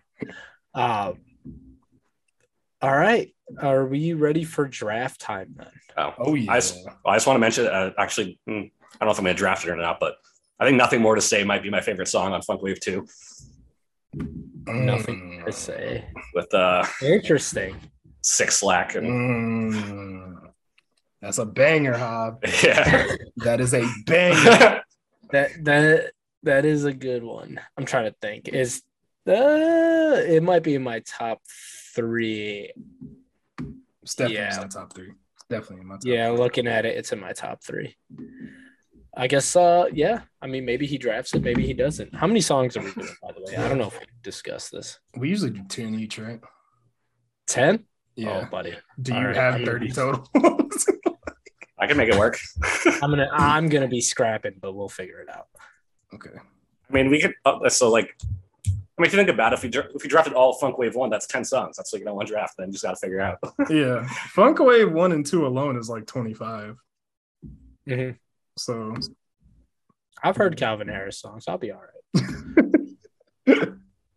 All right. Are we ready for draft time then? Oh yeah. I just want to mention, actually, I don't know if I'm going to draft it or not, but I think Nothing More to Say might be my favorite song on Funk Wave 2. Nothing to say. With interesting. 6 Lack. And... That's a banger, Hob. Yeah. That is a banger. that is a good one. I'm trying to think. It might be in my top 3. It's definitely in my top 3. Definitely in my top 3. Looking at it, it's in my top 3. I guess, I mean, maybe he drafts it, maybe he doesn't. How many songs are we doing, by the way? I don't know if we discussed this. We usually do 10 each, right? 10? Yeah. Oh, buddy. Do you have 30 total? I can make it work. I'm gonna be scrapping, but we'll figure it out. Okay. I mean, we could. If you think about it, if you drafted all Funk Wave 1, that's 10 songs. That's like one draft. Then you just got to figure out. Yeah, Funk Wave 1 and 2 alone is like 25. Mm-hmm. So, I've heard Calvin Harris songs. I'll be all right.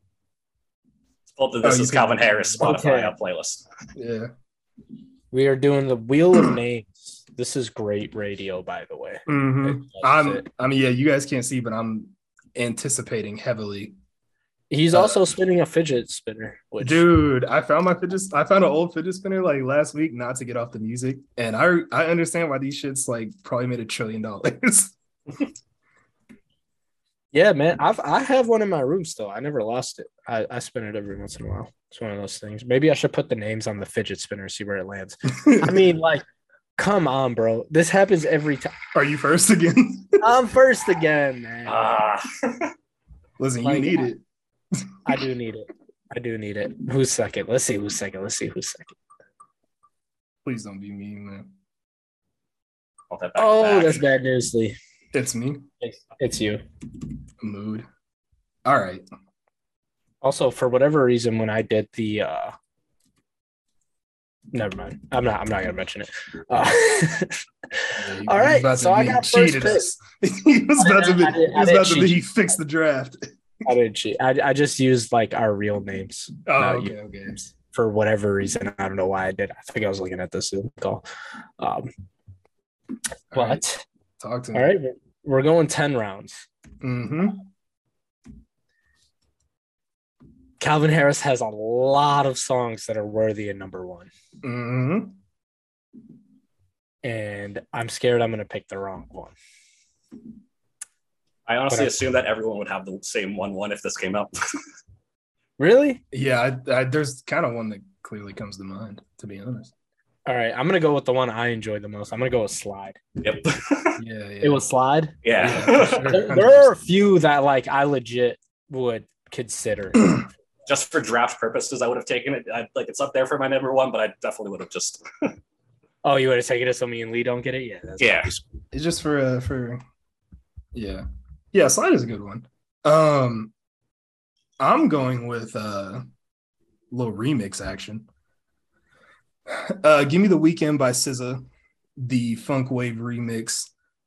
This is Calvin Harris Spotify playlist. Yeah. We are doing the Wheel of Names. This is great radio, by the way. Mm-hmm. You guys can't see, but I'm anticipating heavily. He's also spinning a fidget spinner. Dude, I found an old fidget spinner like last week, not to get off the music, and I understand why these shits like probably made $1 trillion. Yeah, man. I have one in my room still. I never lost it. I spin it every once in a while. It's one of those things. Maybe I should put the names on the fidget spinner, see where it lands. I mean, like, come on, bro. This happens every time. Are you first again? I'm first again, man. Listen, you need it. I do need it. Who's second? Let's see who's second. Please don't be me, man. That's bad news, Lee. It's me. It's you. Mood. All right. Also, for whatever reason, when I did the never mind. I'm not gonna mention it. All right. So I got first pick. He was about to he fixed the draft. I didn't cheat. I just used like our real names. Oh, okay. For whatever reason, I don't know why I did. I think I was looking at the Zoom call. But talk to me. All right, we're going 10 rounds. Mm-hmm. Calvin Harris has a lot of songs that are worthy of number 1. Mm-hmm. And I'm scared I'm going to pick the wrong one. I honestly assume that everyone would have the same 1-1 if this came up. Really? Yeah, there's kind of one that clearly comes to mind, to be honest. All right, I'm going to go with the one I enjoy the most. I'm going to go with Slide. Yep. Yeah. It was Slide? Yeah. There are a few that like I legit would consider. Just for draft purposes, I would have taken it. It's up there for my number 1, but I definitely would have just. Oh, you would have taken it so me and Lee don't get it? Yeah. Yeah. It's just for. Yeah. Yeah, Slide is a good one. I'm going with a little remix action. Give me The Weeknd by SZA, the Funk Wave remix.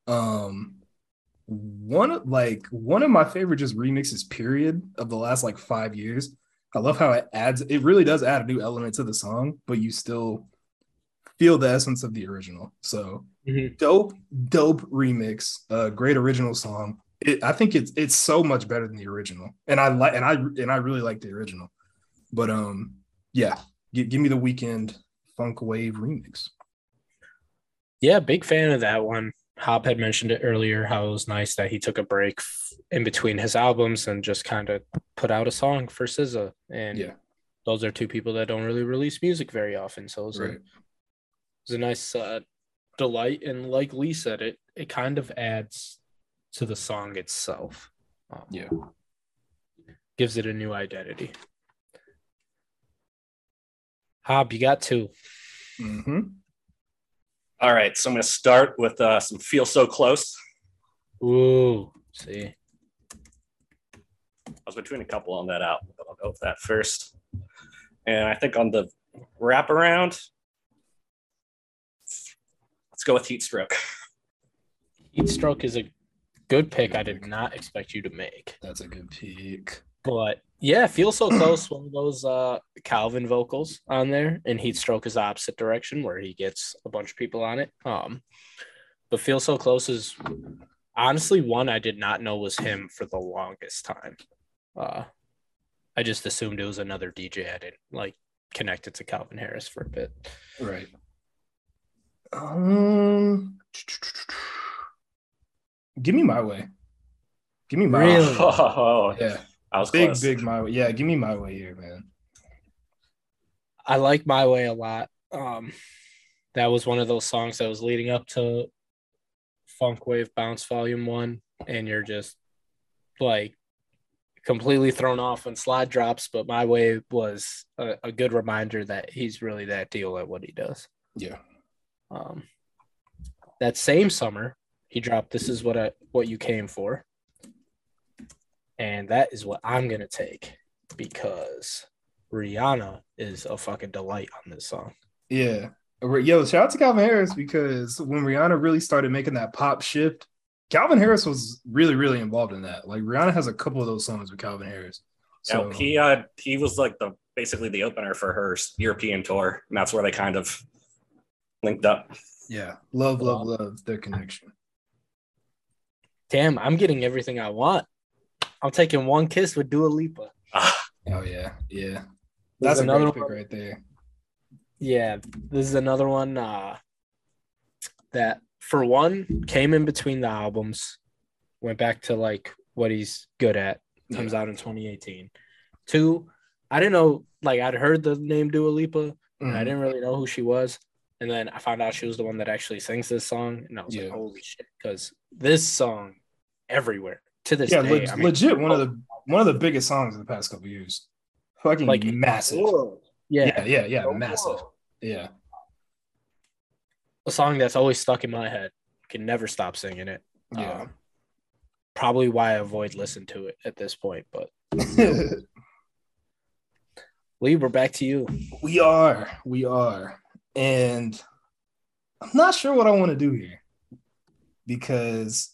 One of my favorite just remixes, period, of the last 5 years. I love how it really does add a new element to the song, but you still feel the essence of the original. So dope remix, great original song. I think it's so much better than the original, and I really like the original. But yeah, give me the Weeknd Funk Wave remix. Yeah, big fan of that one. Hop had mentioned it earlier, how it was nice that he took a break in between his albums and just kind of put out a song for SZA. And those are two people that don't really release music very often. So it was a nice delight. And like Lee said, it kind of adds to the song itself. Gives it a new identity. Hob, you got two. Mm-hmm. All right, so I'm going to start with some Feel So Close. Ooh, see. I was between a couple on that album, but I'll go with that first. And I think on the wraparound, let's go with Heat Stroke. Heat Stroke is a good pick. I did not expect you to make. That's a good pick. But yeah, Feel So Close, one of those Calvin vocals on there, and Heat Stroke is the opposite direction where he gets a bunch of people on it. But Feel So Close is honestly one I did not know was him for the longest time. I just assumed it was another DJ I didn't like connected to Calvin Harris for a bit. Right. Give me My Way. Give me My Way. Oh, yeah. I was big, close. Big My Way. Yeah, give me My Way here, man. I like My Way a lot. That was one of those songs that was leading up to Funk Wave Bounce Volume 1, and you're just like completely thrown off when Slide drops, but My Way was a good reminder that he's really that deal at what he does. Yeah. That same summer, he dropped This Is What You Came For. And that is what I'm going to take because Rihanna is a fucking delight on this song. Yeah. Yo, shout out to Calvin Harris because when Rihanna really started making that pop shift, Calvin Harris was really, really involved in that. Like Rihanna has a couple of those songs with Calvin Harris. So yeah, he was like basically the opener for her European tour, and that's where they kind of linked up. Yeah. Love their connection. Damn, I'm getting everything I want. I'm taking One Kiss with Dua Lipa. Oh, yeah. Yeah. That's another pick right there. Yeah. This is another one that, for one, came in between the albums, went back to, like, what he's good at, comes out in 2018. Two, I didn't know, like, I'd heard the name Dua Lipa, and I didn't really know who she was. And then I found out she was the one that actually sings this song, and I was like, holy shit, because this song everywhere. To this day, legit one of the biggest songs in the past couple of years. Fucking like massive. Yeah, massive. Yeah. A song that's always stuck in my head. Can never stop singing it. Yeah. Probably why I avoid listening to it at this point, but Lee, we're back to you. We are. And I'm not sure what I want to do here because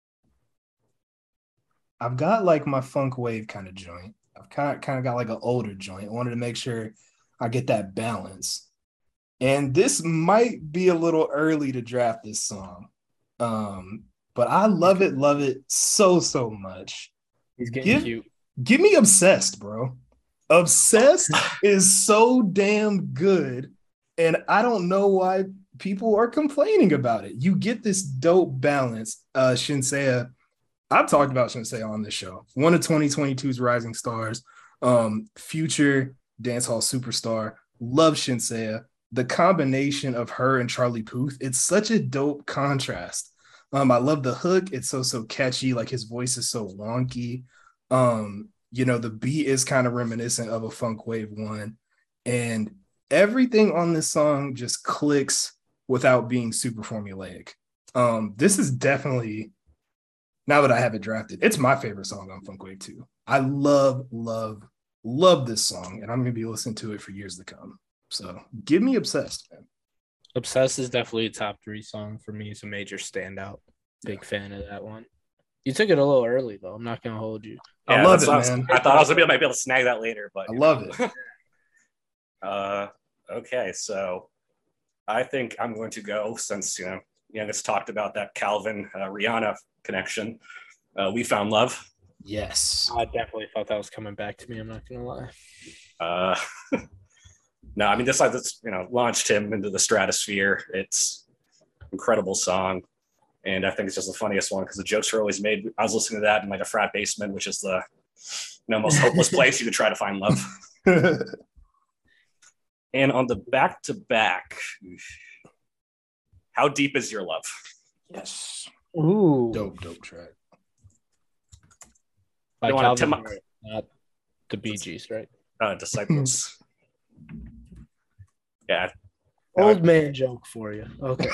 I've got like my funk wave kind of joint. I've kind of got like an older joint. I wanted to make sure I get that balance. And this might be a little early to draft this song. But I love it so much. He's getting cute. Give me Obsessed, bro. Obsessed is so damn good. And I don't know why people are complaining about it. You get this dope balance. Shinseia, I've talked about Shinseia on this show. One of 2022's rising stars, future dancehall superstar. Love Shinseia. The combination of her and Charlie Puth, it's such a dope contrast. I love the hook. It's so catchy. Like his voice is so wonky. The beat is kind of reminiscent of a Funk Wave one. And everything on this song just clicks without being super formulaic. This is definitely, now that I have it drafted, it's my favorite song on Funk Wave 2. I love this song, and I'm going to be listening to it for years to come. So give me Obsessed, man. Obsessed is definitely a top 3 song for me. It's a major standout. Big fan of that one. You took it a little early, though. I'm not going to hold you. I love it, man. I thought I was going to be able to snag that later, but I love it. Okay, so I think I'm going to go, since Youngest talked about that Calvin Rihanna connection. We Found Love. Yes, I definitely thought that was coming back to me. I'm not gonna lie. No, I mean this launched him into the stratosphere. It's an incredible song. And I think it's just the funniest one because the jokes are always made. I was listening to that in like a frat basement, which is the most hopeless place you could try to find love. And on the back-to-back, How Deep Is Your Love? Yes. Ooh. Dope track. By Calvin Harris, not the Bee Gees, right? Disciples. Yeah. Old man joke for you. Okay.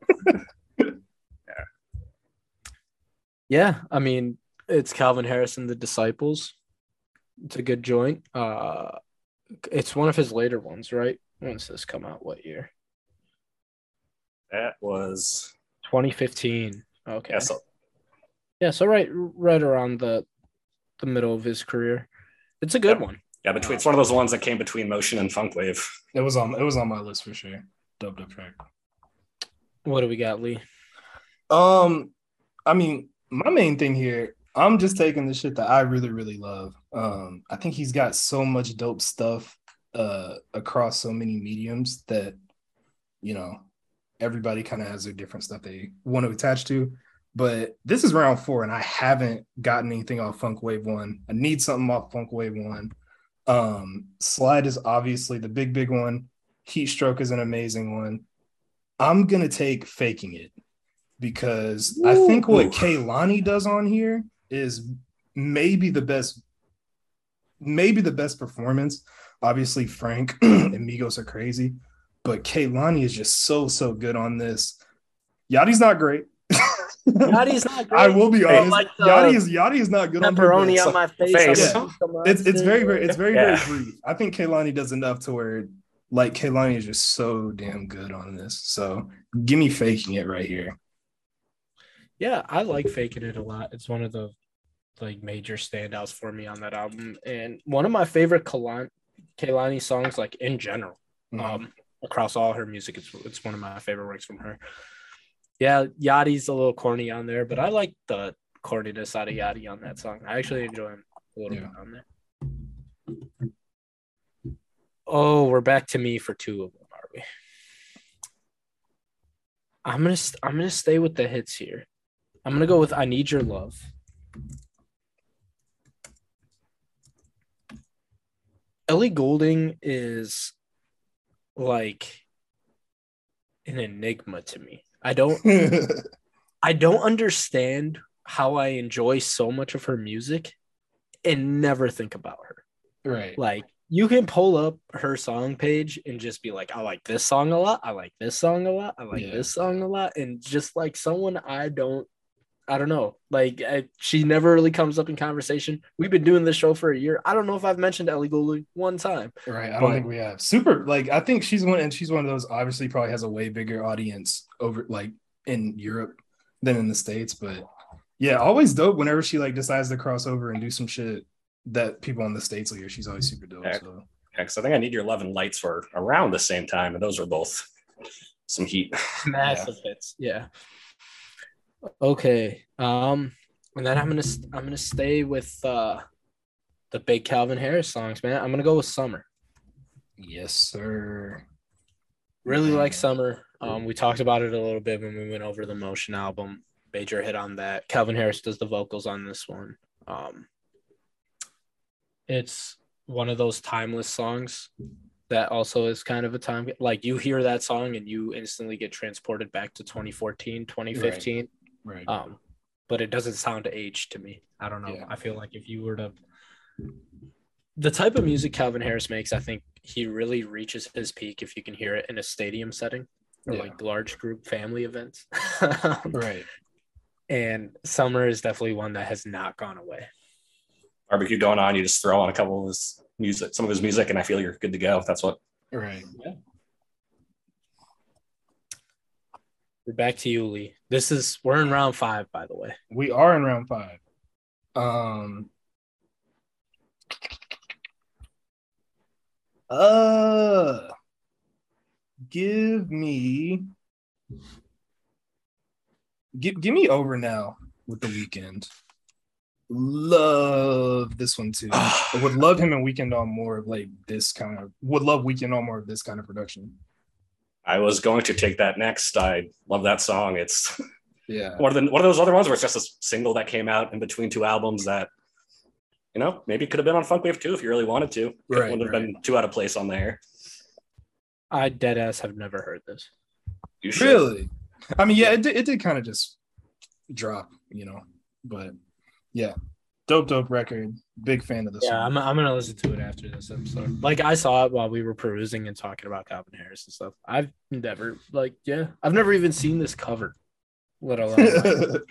Yeah, I mean, it's Calvin Harris and the Disciples. It's a good joint. It's one of his later ones, right? When does this come out? What year? That was 2015. Okay. Yeah, so right around the middle of his career. It's a good one. Yeah, it's one of those ones that came between Motion and Funk Wave. It was on my list for sure. Dope track. What do we got, Lee? I mean, my main thing here, I'm just taking the shit that I really, really love. I think he's got so much dope stuff across so many mediums that, everybody kind of has their different stuff they want to attach to. But this is round 4, and I haven't gotten anything off Funk Wave 1. I need something off Funk Wave 1. Slide is obviously the big one. Heat Stroke is an amazing one. I'm going to take Faking It because I think what Kehlani does on here is maybe the best performance. Obviously, Frank and Migos are crazy, but Kehlani is just so good on this. Yachty's not great. Yachty's not great. I will be honest. Like Yachty is not good on pepperoni on my face. Yeah. It's very brief. I think Kehlani does enough to where Kehlani is just so damn good on this. So give me Faking It right here. Yeah, I like Faking It a lot. It's one of the major standouts for me on that album, and one of my favorite Kehlani songs, in general. Across all her music, it's one of my favorite works from her. Yeah, Yachty's a little corny on there, but I like the corniness out of Yachty on that song. I actually enjoy him a little bit on there. Oh, we're back to me for 2 of them, are we? I'm gonna stay with the hits here. I'm gonna go with I Need Your Love. Ellie Goulding is like an enigma to me. I don't understand how I enjoy so much of her music and never think about her. Right. You can pull up her song page and just be like, I like this song a lot. I like this song a lot. I like this song a lot. And just someone I don't know. She never really comes up in conversation. We've been doing this show for a year. I don't know if I've mentioned Ellie Goulding one time. Right. I don't think we have. Super. I think she's one of those, obviously probably has a way bigger audience over in Europe than in the States. But yeah, always dope whenever she decides to cross over and do some shit that people in the States will hear. She's always super dope. So. Because I think I Need Your Love and Lights were around the same time, and those are both some heat. Massive hits. Yeah. Okay. And then I'm gonna stay with the big Calvin Harris songs, man. I'm gonna go with Summer. Yes, sir. Really like Summer. We talked about it a little bit when we went over the Motion album. Major hit on that. Calvin Harris does the vocals on this one. It's one of those timeless songs that also is kind of a time. You hear that song and you instantly get transported back to 2014, 2015. Right. But it doesn't sound aged to me. I don't know. Yeah. I feel like if you were to the type of music Calvin Harris makes, I think he really reaches his peak if you can hear it in a stadium setting or large group family events. Right. And Summer is definitely one that has not gone away. Barbecue going on, you just throw on a couple of his music, some of his music, and I feel you're good to go. That's what. Right. Yeah. We're back to you, Lee. We're in round 5, by the way. We are in round 5. Give me Over Now with The Weeknd. love this one too. I would love him and Weeknd on more of like this kind of. Would love Weeknd on more of this kind of production. I was going to take that next. I love that song. It's one of those other ones where it's just a single that came out in between two albums that, you know, maybe it could have been on Funkwave too if you really wanted to. It would have been too out of place on there. I deadass have never heard this. You should. Really? I mean, yeah, it did kind of just drop, you know, but yeah, dope record. Big fan of this. Yeah, I'm gonna listen to it after this episode. Like I saw it while we were perusing and talking about Calvin Harris and stuff. I've never even seen this cover, let alone.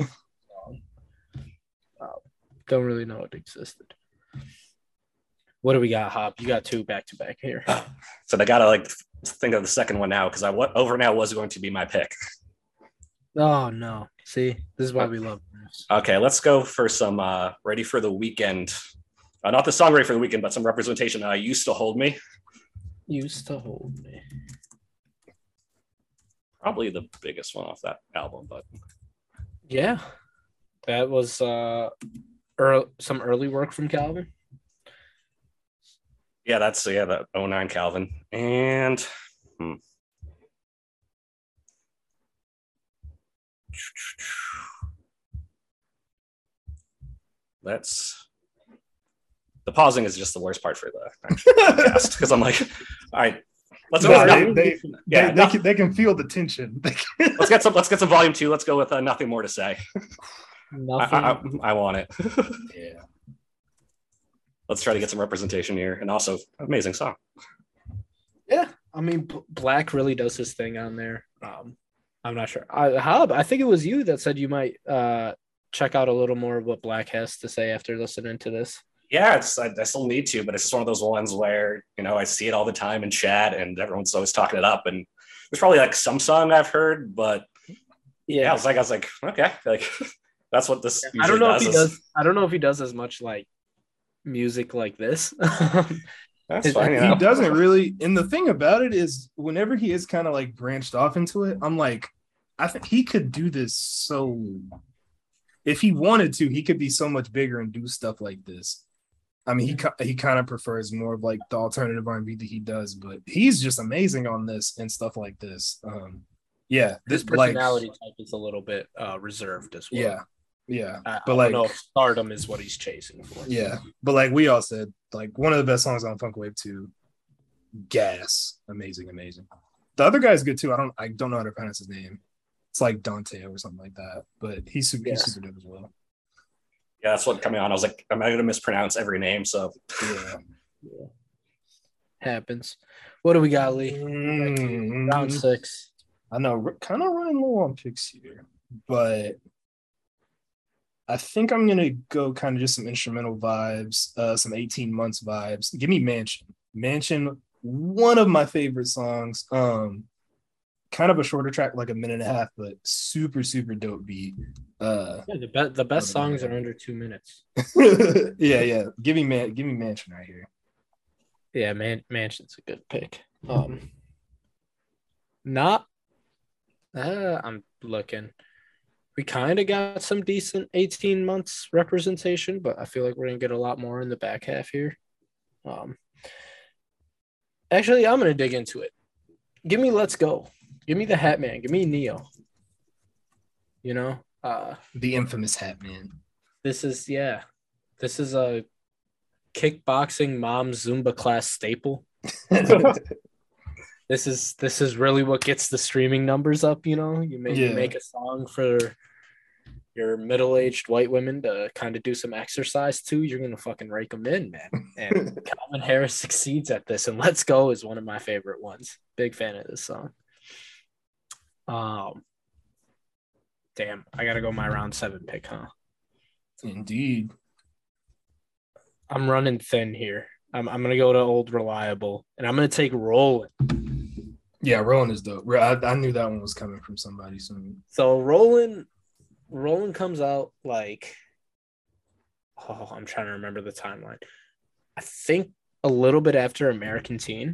Don't really know it existed. What do we got, Hop? You got two back to back here. So I gotta like think of the second one now because Over Now was going to be my pick. Oh no! See, this is why we love this. Okay, let's go for some Ready for the Weekend. Not the song Ready for the Weekend, but some representation. Used to Hold Me. Used to Hold Me. Probably the biggest one off that album, but yeah, that was some early work from Calvin. Yeah, that's that 09 Calvin. And the pausing is just the worst part for the podcast because I'm like, all right, let's go. They can feel the tension. Let's get some volume 2. Let's go with Nothing More to Say. I want it. Yeah. Let's try to get some representation here, and also amazing song. Yeah, I mean, Black really does his thing on there. I'm not sure. I think it was you that said you might check out a little more of what Black has to say after listening to this. Yeah, I still need to, but it's just one of those ones where, you know, I see it all the time in chat, and everyone's always talking it up. And there's probably like some song I've heard, but I was like, okay, like that's what this. I don't know if he does. I don't know if he does as much like music like this. That's fine. He doesn't really. And the thing about it is, whenever he is kind of like branched off into it, I'm like, I think he could do this. So if he wanted to, he could be so much bigger and do stuff like this. I mean, he kind of prefers more of like the alternative R&B that he does, but he's just amazing on this and stuff like this. His personality type is a little bit reserved as well. Yeah, but I don't know if stardom is what he's chasing for. Yeah, but like we all said, like one of the best songs on Funkwave 2, Gas, amazing. The other guy's good too. I don't know how to pronounce his name. It's like Dante or something like that, but he's super good as well. Yeah, that's what coming on. I was like, am I going to mispronounce every name? So yeah. Happens. What do we got, Lee? Round 6. I know, kind of running low on picks here, but I think I'm gonna go kind of just some instrumental vibes, some 18 Months vibes. Give me Mansion, one of my favorite songs. Kind of a shorter track, like a minute and a half, but super dope beat. The best songs are under 2 minutes. yeah. Give me Mansion right here. Yeah, Mansion's a good pick. I'm looking. We kind of got some decent 18 Months representation, but I feel like we're going to get a lot more in the back half here. Actually, I'm going to dig into it. Give me Let's Go. Give me the Hat Man. Give me Neo. You know? The infamous Hat Man. This is a kickboxing mom Zumba class staple. This is really what gets the streaming numbers up, you know? You make a song for your middle-aged white women to kind of do some exercise too. You're going to fucking rake them in, man. And Calvin Harris succeeds at this, and Let's Go is one of my favorite ones. Big fan of this song. Damn, I got to go my round 7 pick, huh? Indeed. I'm running thin here. I'm going to go to Old Reliable, and I'm going to take Rollin'. Yeah, Rollin' is dope. I knew that one was coming from somebody soon. So Rollin' comes out like, I'm trying to remember the timeline. I think a little bit after American Teen.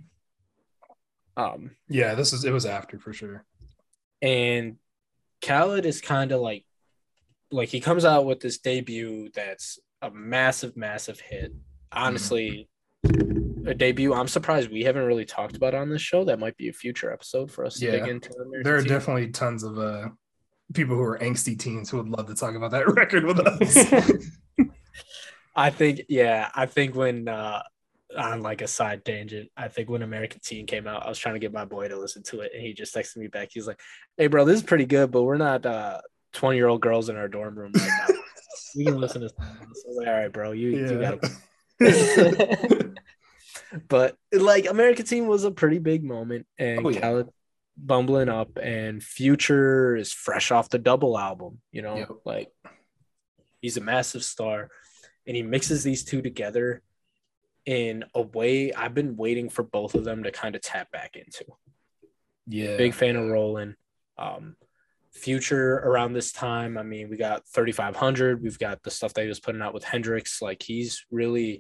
Yeah, it was after for sure. And Khaled is kind of like like he comes out with this debut that's a massive hit. Honestly, a debut I'm surprised we haven't really talked about on this show. That might be a future episode for us to dig into. There are definitely tons of people who are angsty teens who would love to talk about that record with us. I think when on like a side tangent, I think when American Teen came out, I was trying to get my boy to listen to it, and he just texted me back. He's like, "Hey, bro, this is pretty good, but we're not 20-year-old girls in our dorm room right now. We can listen to something else." I was like, "All right, bro, you gotta." But like American Teen was a pretty big moment, and Khaled bumbling up, and Future is fresh off the Double album. Like he's a massive star, and he mixes these two together in a way I've been waiting for both of them to kind of tap back into. Yeah, big fan of Rollin'. Future around this time, I mean, we got 3500. We've got the stuff that he was putting out with Hendrix. Like he's really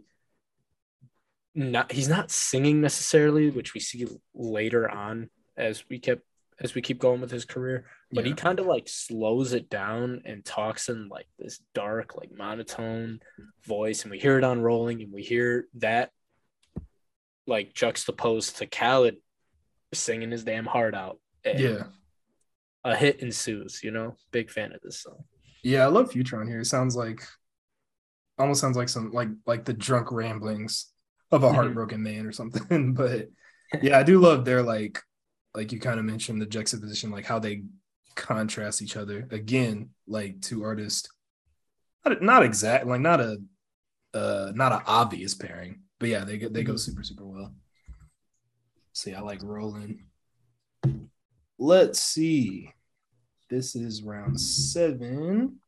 he's not singing necessarily, which we see later on as we keep going with his career, but he kind of like slows it down and talks in like this dark, like monotone voice, and we hear it on Rolling, and we hear that like juxtaposed to Khaled singing his damn heart out. And a hit ensues. Big fan of this song. Yeah, I love Future on here. It almost sounds like some like the drunk ramblings of a heartbroken man or something. But yeah, I do love their like you kind of mentioned the juxtaposition, like how they contrast each other again, like two artists, not exact, like not an obvious pairing, but yeah, they go super, super well. So yeah, I like Rollin'. Let's see. This is round 7.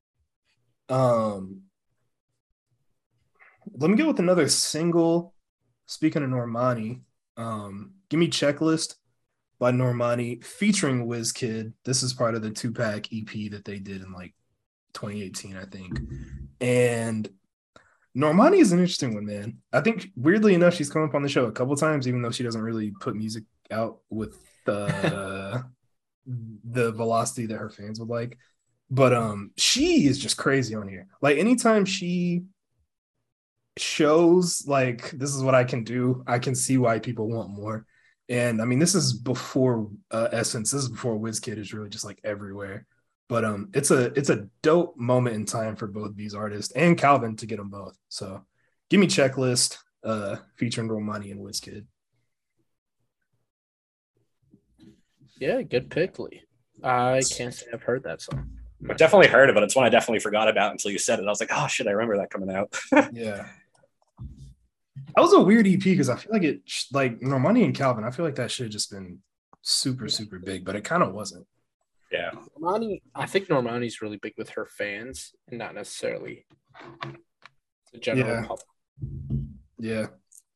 Let me go with another single. Speaking of Normani, give me Checklist by Normani featuring WizKid. This is part of the 2-pack EP that they did in like 2018, I think. And Normani is an interesting one, man. I think weirdly enough, she's come up on the show a couple times, even though she doesn't really put music out with the velocity that her fans would like. But she is just crazy on here. Like anytime she shows like this is what I can do, I can see why people want more. And I mean, this is before Essence. This is before WizKid is really just like everywhere. But it's a dope moment in time for both these artists and Calvin to get them both. So give me Checklist featuring Normani and WizKid. Yeah, good pick, Lee. I can't say I've heard that song. I definitely heard it, but it's one I definitely forgot about until you said it. I was like, oh shit, I remember that coming out. Yeah. That was a weird EP because I feel like it, like Normani and Calvin, I feel like that should have just been super, super big, but it kind of wasn't. Yeah. I think Normani's really big with her fans and not necessarily the general public. Yeah.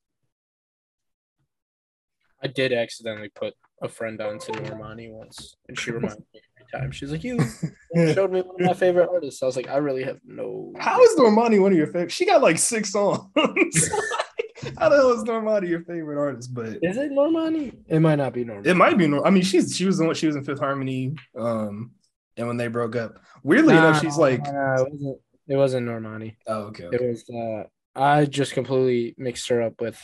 I did accidentally put a friend onto Normani once, and she reminded me every time. She's like, you showed me one of my favorite artists. I was like, I really have no... How is Normani one of your favorite? She got like 6 songs. How the hell is Normani your favorite artist? But is it Normani? It might not be Normani. It might be. I mean, she was the one. She was in Fifth Harmony. And when they broke up, weirdly enough, she's like, it wasn't Normani. Oh, okay. It was. I just completely mixed her up with.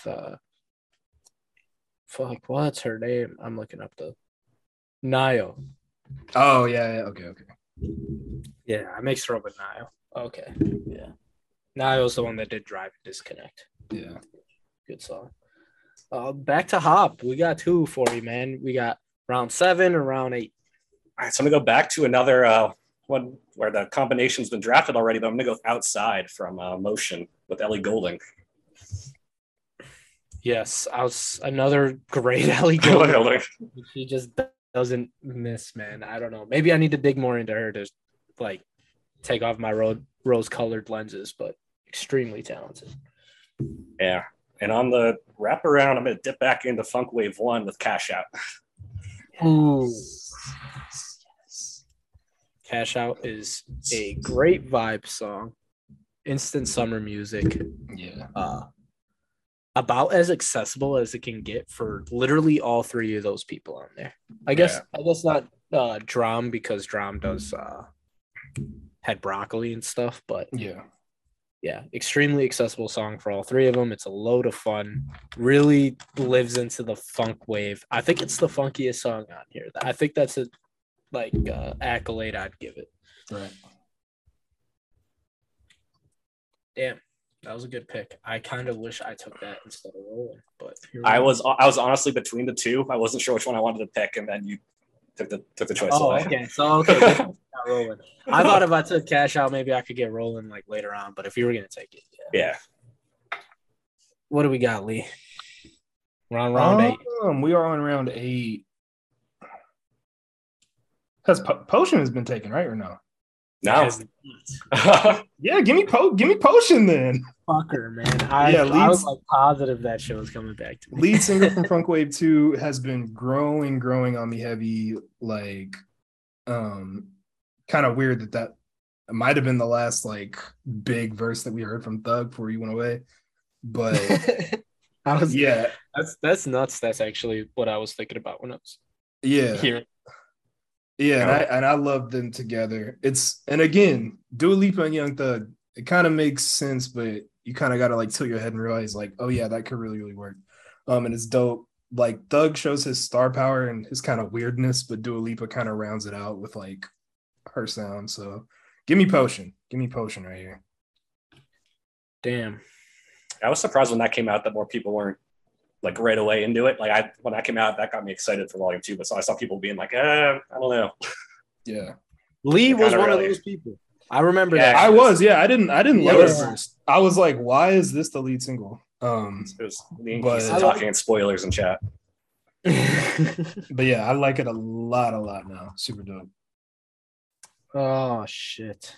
What's her name? I'm looking up the Niall. Oh yeah. Okay. Yeah, I mixed her up with Niall. Okay. Yeah. Niall's the one that did Drive and Disconnect. Yeah. Good song. Back to Hop. We got 2 for you, man. We got round 7 or round 8. All right, so I'm gonna go back to another one where the combination's been drafted already, but I'm gonna go Outside from Motion with Ellie Goulding. Yes, another great Ellie Goulding. She just doesn't miss, man. I don't know. Maybe I need to dig more into her to like take off my rose-colored lenses, but extremely talented. Yeah. And on the wraparound, I'm going to dip back into Funk Wave 1 with Cash Out. Ooh. Cash Out is a great vibe song. Instant summer music. Yeah. About as accessible as it can get for literally all 3 of those people on there. I guess not Drum, because Drum does had broccoli and stuff. But yeah, extremely accessible song for all three of them. It's a load of fun. Really lives into the funk wave. I think it's the funkiest song on here. I think that's a accolade I'd give it. Right. Damn, that was a good pick. I kind of wish I took that instead of Rolling, but I was honestly between the two. I wasn't sure which one I wanted to pick, and then you took the choice away. Okay. So not Rolling. I thought if I took Cash Out, maybe I could get Rolling like later on. But if you were gonna take it, yeah. What do we got, Lee? We're on round 8. We are on round 8. Has Potion has been taken, right, or no? No. Yeah, give me Potion then. Fucker, man. I was like positive that shit was coming back to me. Lead singer from Funk Wave 2 has been growing on me heavy. Like, kind of weird that might have been the last like big verse that we heard from Thug before he went away. But that's nuts. That's actually what I was thinking about when I was hearing. Yeah, and I love them together. And again, Dua Lipa and Young Thug, it kind of makes sense, but you kind of got to like tilt your head and realize like, oh yeah, that could really, really work. And it's dope. Like Thug shows his star power and his kind of weirdness, but Dua Lipa kind of rounds it out with like her sound. So give me Potion. Give me Potion right here. Damn. I was surprised when that came out that more people weren't like right away into it. Like when that came out, that got me excited for Volume 2. But so I saw people being like, I don't know. Yeah. Lee was one of those people. I remember that. I was, yeah. I didn't love it first. I was like, why is this the lead single? It was me and Keith talking and spoilers in chat. But yeah, I like it a lot now. Super dope. Oh shit.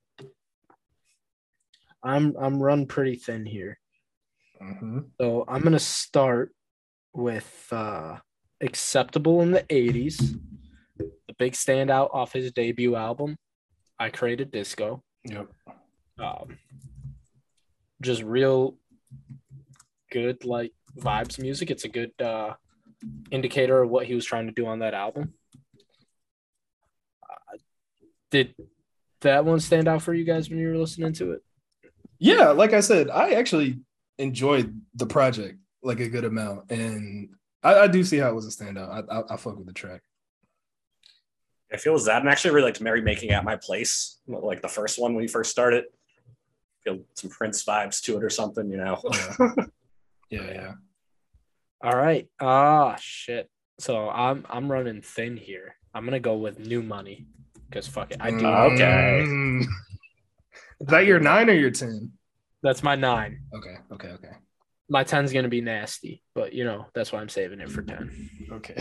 I'm run pretty thin here. Mm-hmm. So I'm gonna start with Acceptable in the 80s, the big standout off his debut album, I Created Disco. Yep. Just real good like vibes music. It's a good indicator of what he was trying to do on that album. Did that one stand out for you guys when you were listening to it? Yeah, like I said, I actually enjoyed the project like a good amount, and I do see how it was a standout. I fuck with the track. I feel that, and actually really liked Mary Making At My Place, like the first one when you first started. Feel some Prince vibes to it or something, you know. Yeah. All right. Shit. So I'm running thin here. I'm gonna go with New Money because fuck it. I do. Okay. Is that your 9 or your 10? That's my 9. Okay. My 10's gonna be nasty, but you know that's why I'm saving it for 10. Okay.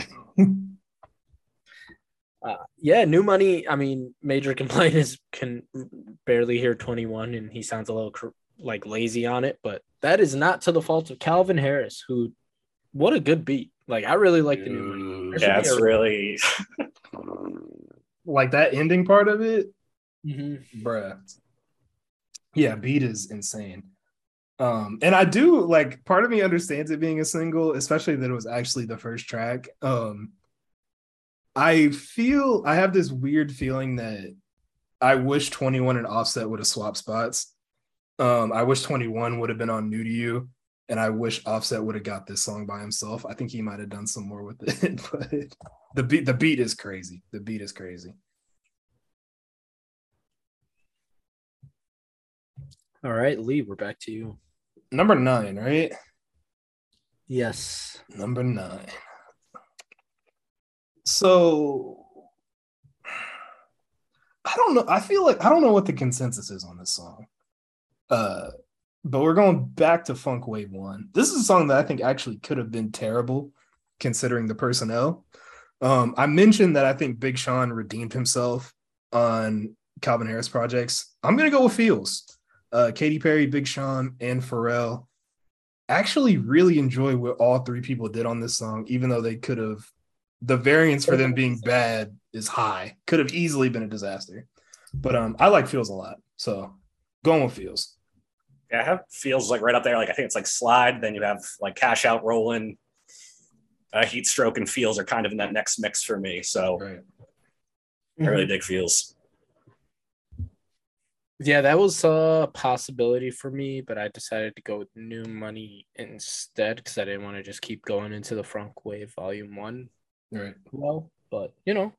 New Money. I mean, major complaint is can barely hear 21, and he sounds a little like lazy on it. But that is not to the fault of Calvin Harris, who, what a good beat. Like I really like the New Money. Yeah, it's really like that ending part of it, bruh. Yeah, beat is insane. And I do like, part of me understands it being a single, especially that it was actually the first track. I have this weird feeling that I wish 21 and Offset would have swapped spots. I wish 21 would have been on New to You, and I wish Offset would have got this song by himself. I think he might have done some more with it, but the beat is crazy. The beat is crazy. All right, Lee, we're back to you. Number 9, right? Yes. Number 9. So I don't know. I feel like I don't know what the consensus is on this song. But we're going back to Funk Wave 1. This is a song that I think actually could have been terrible considering the personnel. I mentioned that I think Big Sean redeemed himself on Calvin Harris projects. I'm going to go with Feels. Katy Perry, Big Sean, and Pharrell. Actually really enjoy what all 3 people did on this song, even though they could have, the variance for them being bad is high. Could have easily been a disaster. But I like Feels a lot. So going with Feels. Yeah, I have Feels like right up there. Like I think it's like Slide. Then you have like Cash Out, Rollin', Heat Stroke, and Feels are kind of in that next mix for me. So right. I really dig Feels. Yeah, that was a possibility for me, but I decided to go with New Money instead because I didn't want to just keep going into the Funk Wave Volume 1. Right. Well, but,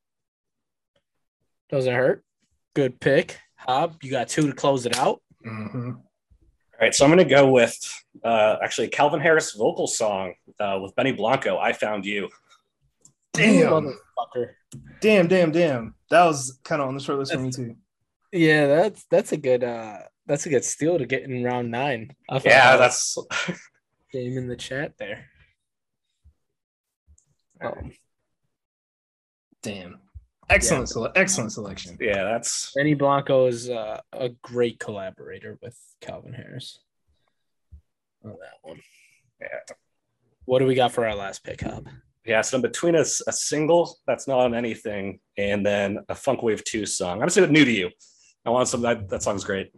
doesn't hurt. Good pick. Hob, you got 2 to close it out. Mm-hmm. All right, so I'm going to go with actually a Calvin Harris vocal song with Benny Blanco, I Found You. Damn. Motherfucker. Damn. That was kind of on the short list for me too. Yeah, that's a good steal to get in round 9. Yeah, that's game in the chat there. Oh. Damn. Excellent selection. Yeah, that's Benny Blanco is a great collaborator with Calvin Harris on that one. Yeah. What do we got for our last pick, Hob? Yeah, so I'm between a single that's not on anything and then a Funk Wave 2 song. I'm just going to New to You. I want some that song's great.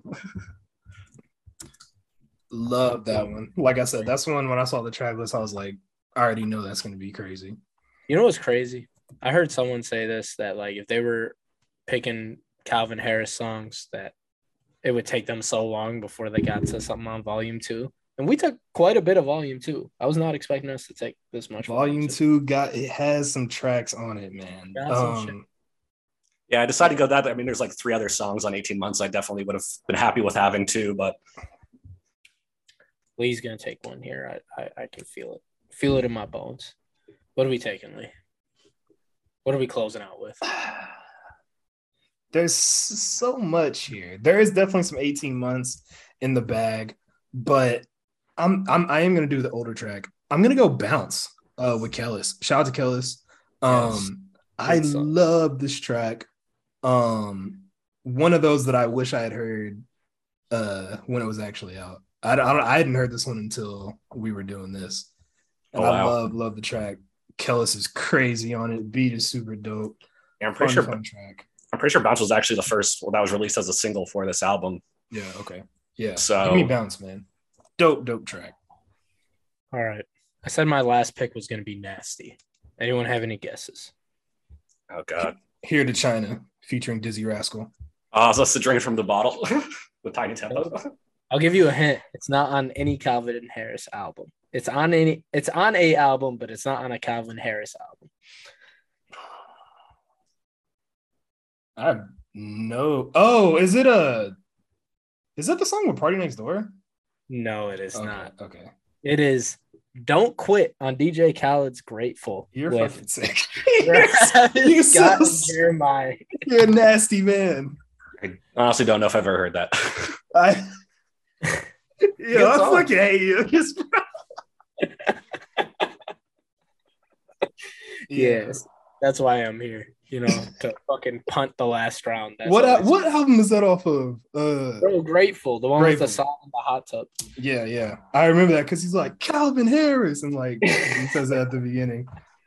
Love that one. Like I said, that's one when I saw the track list, I was like, I already know that's going to be crazy. You know what's crazy? I heard someone say this, that like if they were picking Calvin Harris songs, that it would take them so long before they got to something on Volume 2. And we took quite a bit of Volume 2. I was not expecting us to take this much. Volume 2 has some tracks on it, man. Yeah, I decided to go that. I mean, there's like 3 other songs on 18 Months I definitely would have been happy with having too, but Lee's gonna take one here. I can feel it. Feel it in my bones. What are we taking, Lee? What are we closing out with? There's so much here. There is definitely some 18 Months in the bag, but I am gonna do the older track. I'm gonna go Bounce with Kellis. Shout out to Kellis. Yes. I love this track. One of those that I wish I had heard when it was actually out. I hadn't heard this one until we were doing this. And I love the track. Kellis is crazy on it. Beat is super dope. Yeah, I'm pretty sure Bounce was actually the first that was released as a single for this album. Yeah, okay. Yeah. So give me Bounce, man. Dope track. All right. I said my last pick was going to be Nasty. Anyone have any guesses? Oh, God. Here to China, featuring Dizzy Rascal. So that's the Drink from the Bottle with Tiny Tempo. I'll give you a hint. It's not on any Calvin Harris album. It's on a album, but it's not on a Calvin Harris album. I have no. Oh, is it the song with Party Next Door? No, it is not. Okay. It is Don't Quit on DJ Khaled's Grateful. You're fucking sick. You're so Jeremiah. You're a nasty man. I honestly don't know if I've ever heard that. I fucking hate you. Yes, that's why I'm here. To fucking punt the last round. What album is that off of? Grateful, the one with the song in the hot tub. Yeah. I remember that because he's like Calvin Harris, and like he says that at the beginning.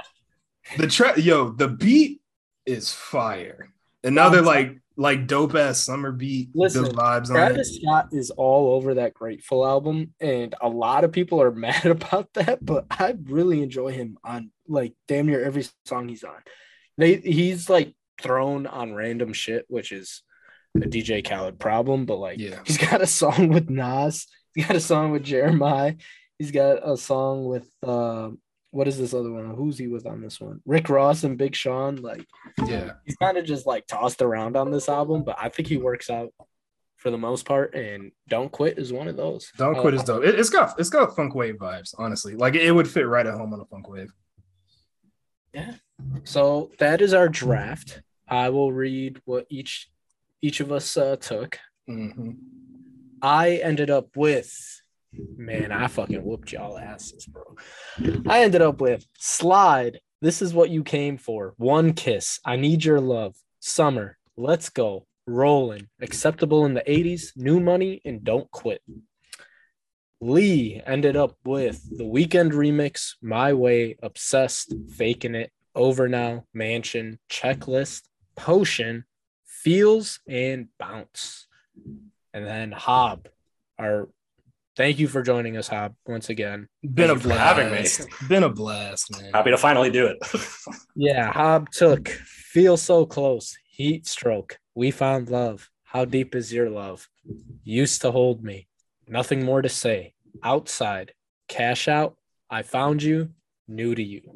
The beat is fire. Another like dope ass summer beat. Listen, the vibes on Travis Scott is all over that Grateful album, and a lot of people are mad about that, but I really enjoy him on like damn near every song he's on. He's like thrown on random shit, which is a DJ Khaled problem, but like he's got a song with Nas, he's got a song with Jeremiah, he's got a song with what is this other one? Who's he with on this one? Rick Ross and Big Sean. Like, he's kind of just like tossed around on this album, but I think he works out for the most part. And Don't Quit is one of those. Don't Quit is dope. It's got funk wave vibes, honestly. Like it would fit right at home on a funk wave. Yeah. So that is our draft. I will read what each of us took. Mm-hmm. I ended up with. Man, I fucking whooped y'all asses, bro. I ended up with Slide. This Is What You Came For. One Kiss. I Need Your Love. Summer. Let's Go. Rolling. Acceptable in the 80s. New Money and Don't Quit. Lee ended up with The Weeknd remix. My Way. Obsessed. Faking It. Over Now. Mansion. Checklist. Potion. Feels and Bounce. And then Hob, thank you for joining us, Hob, once again. Been a blast. Having me. Been a blast, man. Happy to finally do it. Yeah, Hob took Feel So Close, Heat Stroke, We Found Love, How deep is your love? Used to hold me. Nothing more to say. Outside. Cash out. I found you. New to you.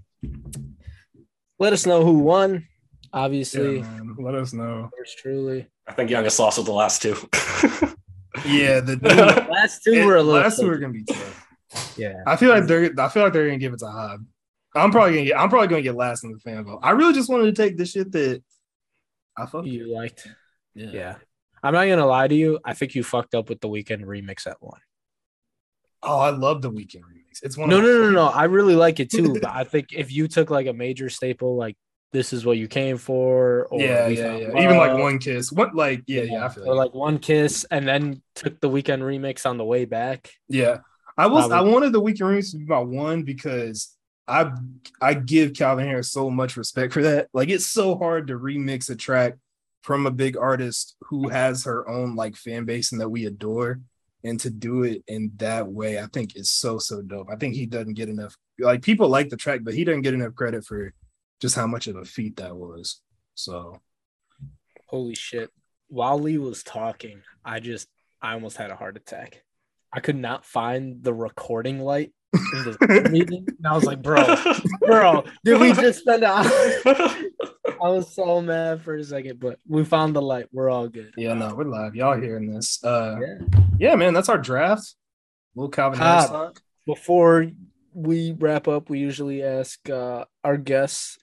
Let us know who won. Obviously. Yeah, let us know. Yours truly. I think Youngest lost with the last two. Yeah, the last two were a little. Last two are gonna be tough. Yeah, I feel like they're gonna give it to Hob. I'm probably gonna get last in the fan vote. I really just wanted to take the shit that I fucked. You liked. Yeah. I'm not gonna lie to you. I think you fucked up with the Weeknd remix at one. Oh, I love the Weeknd remix. It's one. No. I really like it too. But I think if you took like a major staple, like This Is What You Came For, or yeah. Even like One Kiss. What like I feel like One Kiss, and then took the Weeknd remix on the way back. Yeah, I wanted the Weeknd remix to be my one because I give Calvin Harris so much respect for that. Like, it's so hard to remix a track from a big artist who has her own like fan base and that we adore, and to do it in that way, I think is so dope. I think he doesn't get enough. Like, people like the track, but he doesn't get enough credit for just how much of a feat that was. So, holy shit! While Lee was talking, I almost had a heart attack. I could not find the recording light in the meeting. And I was like, bro, did we just spend an hour? I was so mad for a second, but we found the light. We're all good. Yeah, no, we're live. Y'all hearing this. Yeah, man, that's our draft. Little Calvin Harris talk. Before we wrap up, we usually ask our guests,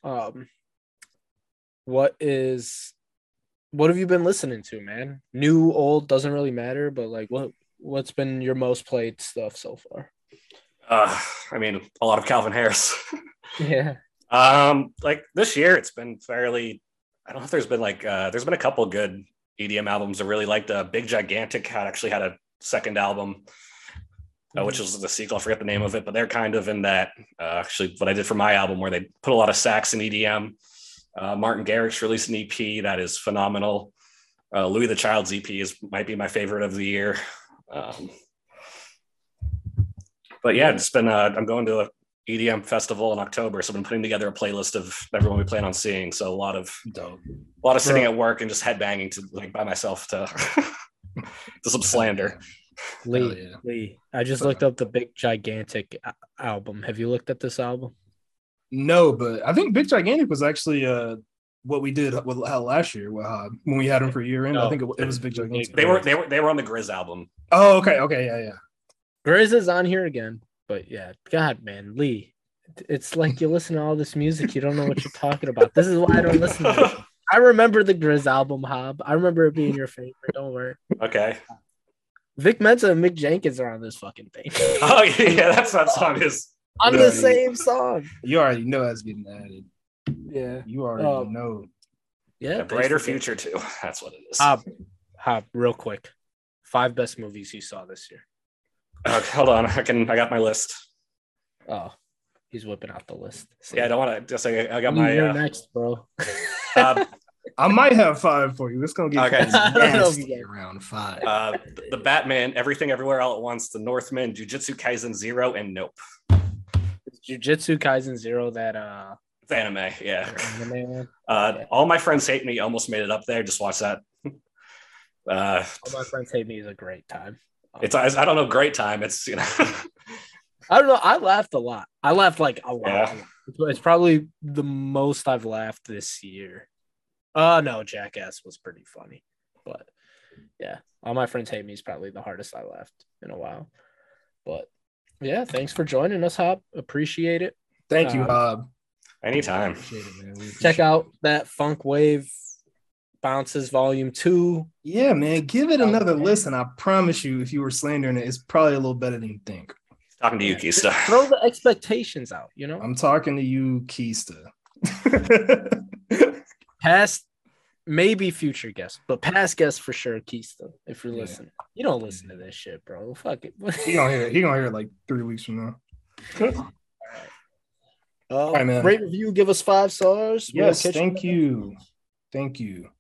what have you been listening to, man? New, old, doesn't really matter, but like what's been your most played stuff so far? I mean, a lot of Calvin Harris. Yeah. Like this year, it's been fairly. I don't know if there's been there's been a couple good EDM albums I really liked. Big Gigantic actually had a second album, which was the sequel. I forget the name of it, but they're kind of in that. Actually, what I did for my album, where they put a lot of sax in EDM. Martin Garrix released an EP that is phenomenal. Louis the Child's EP might be my favorite of the year. But yeah, it's been. I'm going to a EDM festival in October, so I've been putting together a playlist of everyone we plan on seeing. So a lot of sitting at work and just headbanging to by myself to to some slander. Lee, I just looked up the Big Gigantic album. Have you looked at this album? No, but I think Big Gigantic was actually what we did last year when we had him for year end. I think it was Big Gigantic. They were on the Grizz album. Oh, okay, yeah. Grizz is on here again, but yeah, God, man, Lee, it's like you listen to all this music, you don't know what you're talking about. This is why I don't listen to it. I remember the Grizz album, Hob. I remember it being your favorite. Don't worry. Okay. Vic Mensa and Mick Jenkins are on this fucking thing. Oh yeah, that's that song is on the same song. You already know that's getting added. Yeah, you already know. Yeah, a brighter future too. That's what it is. Hob, real quick, 5 best movies you saw this year. Hold on, I got my list. Oh, he's whipping out the list. See? Yeah, I don't want to just say I got my. You're next, bro. I might have 5 for you. It's gonna get nasty around 5. The Batman, Everything Everywhere All at Once, The Northman, Jujutsu Kaisen 0, and Nope. Jujutsu Kaisen 0 that it's anime, yeah. Anime. All My Friends Hate Me almost made it up there. Just watch that. All My Friends Hate Me is a great time. I don't know, great time. It's I don't know. I laughed a lot. I laughed like a lot. Yeah. It's probably the most I've laughed this year. No, Jackass was pretty funny, but yeah, All My Friends Hate Me is probably the hardest I laughed in a while. But yeah, thanks for joining us, Hob. Appreciate it. Thank you, Hob. Anytime. Check out that Funk Wave Bounces Volume 2. Yeah, man, give it another listen. I promise you, if you were slandering it, it's probably a little better than you think. Talking to you, Keista. Throw the expectations out, you know? I'm talking to you, Keista. Past, maybe future guests, but past guests for sure, Keista, if you're listening. You don't listen to this shit, bro. Fuck it. He gonna hear it like 3 weeks from now. All right, man. Rate, review, give us 5 stars. Yes, thank you. Thank you.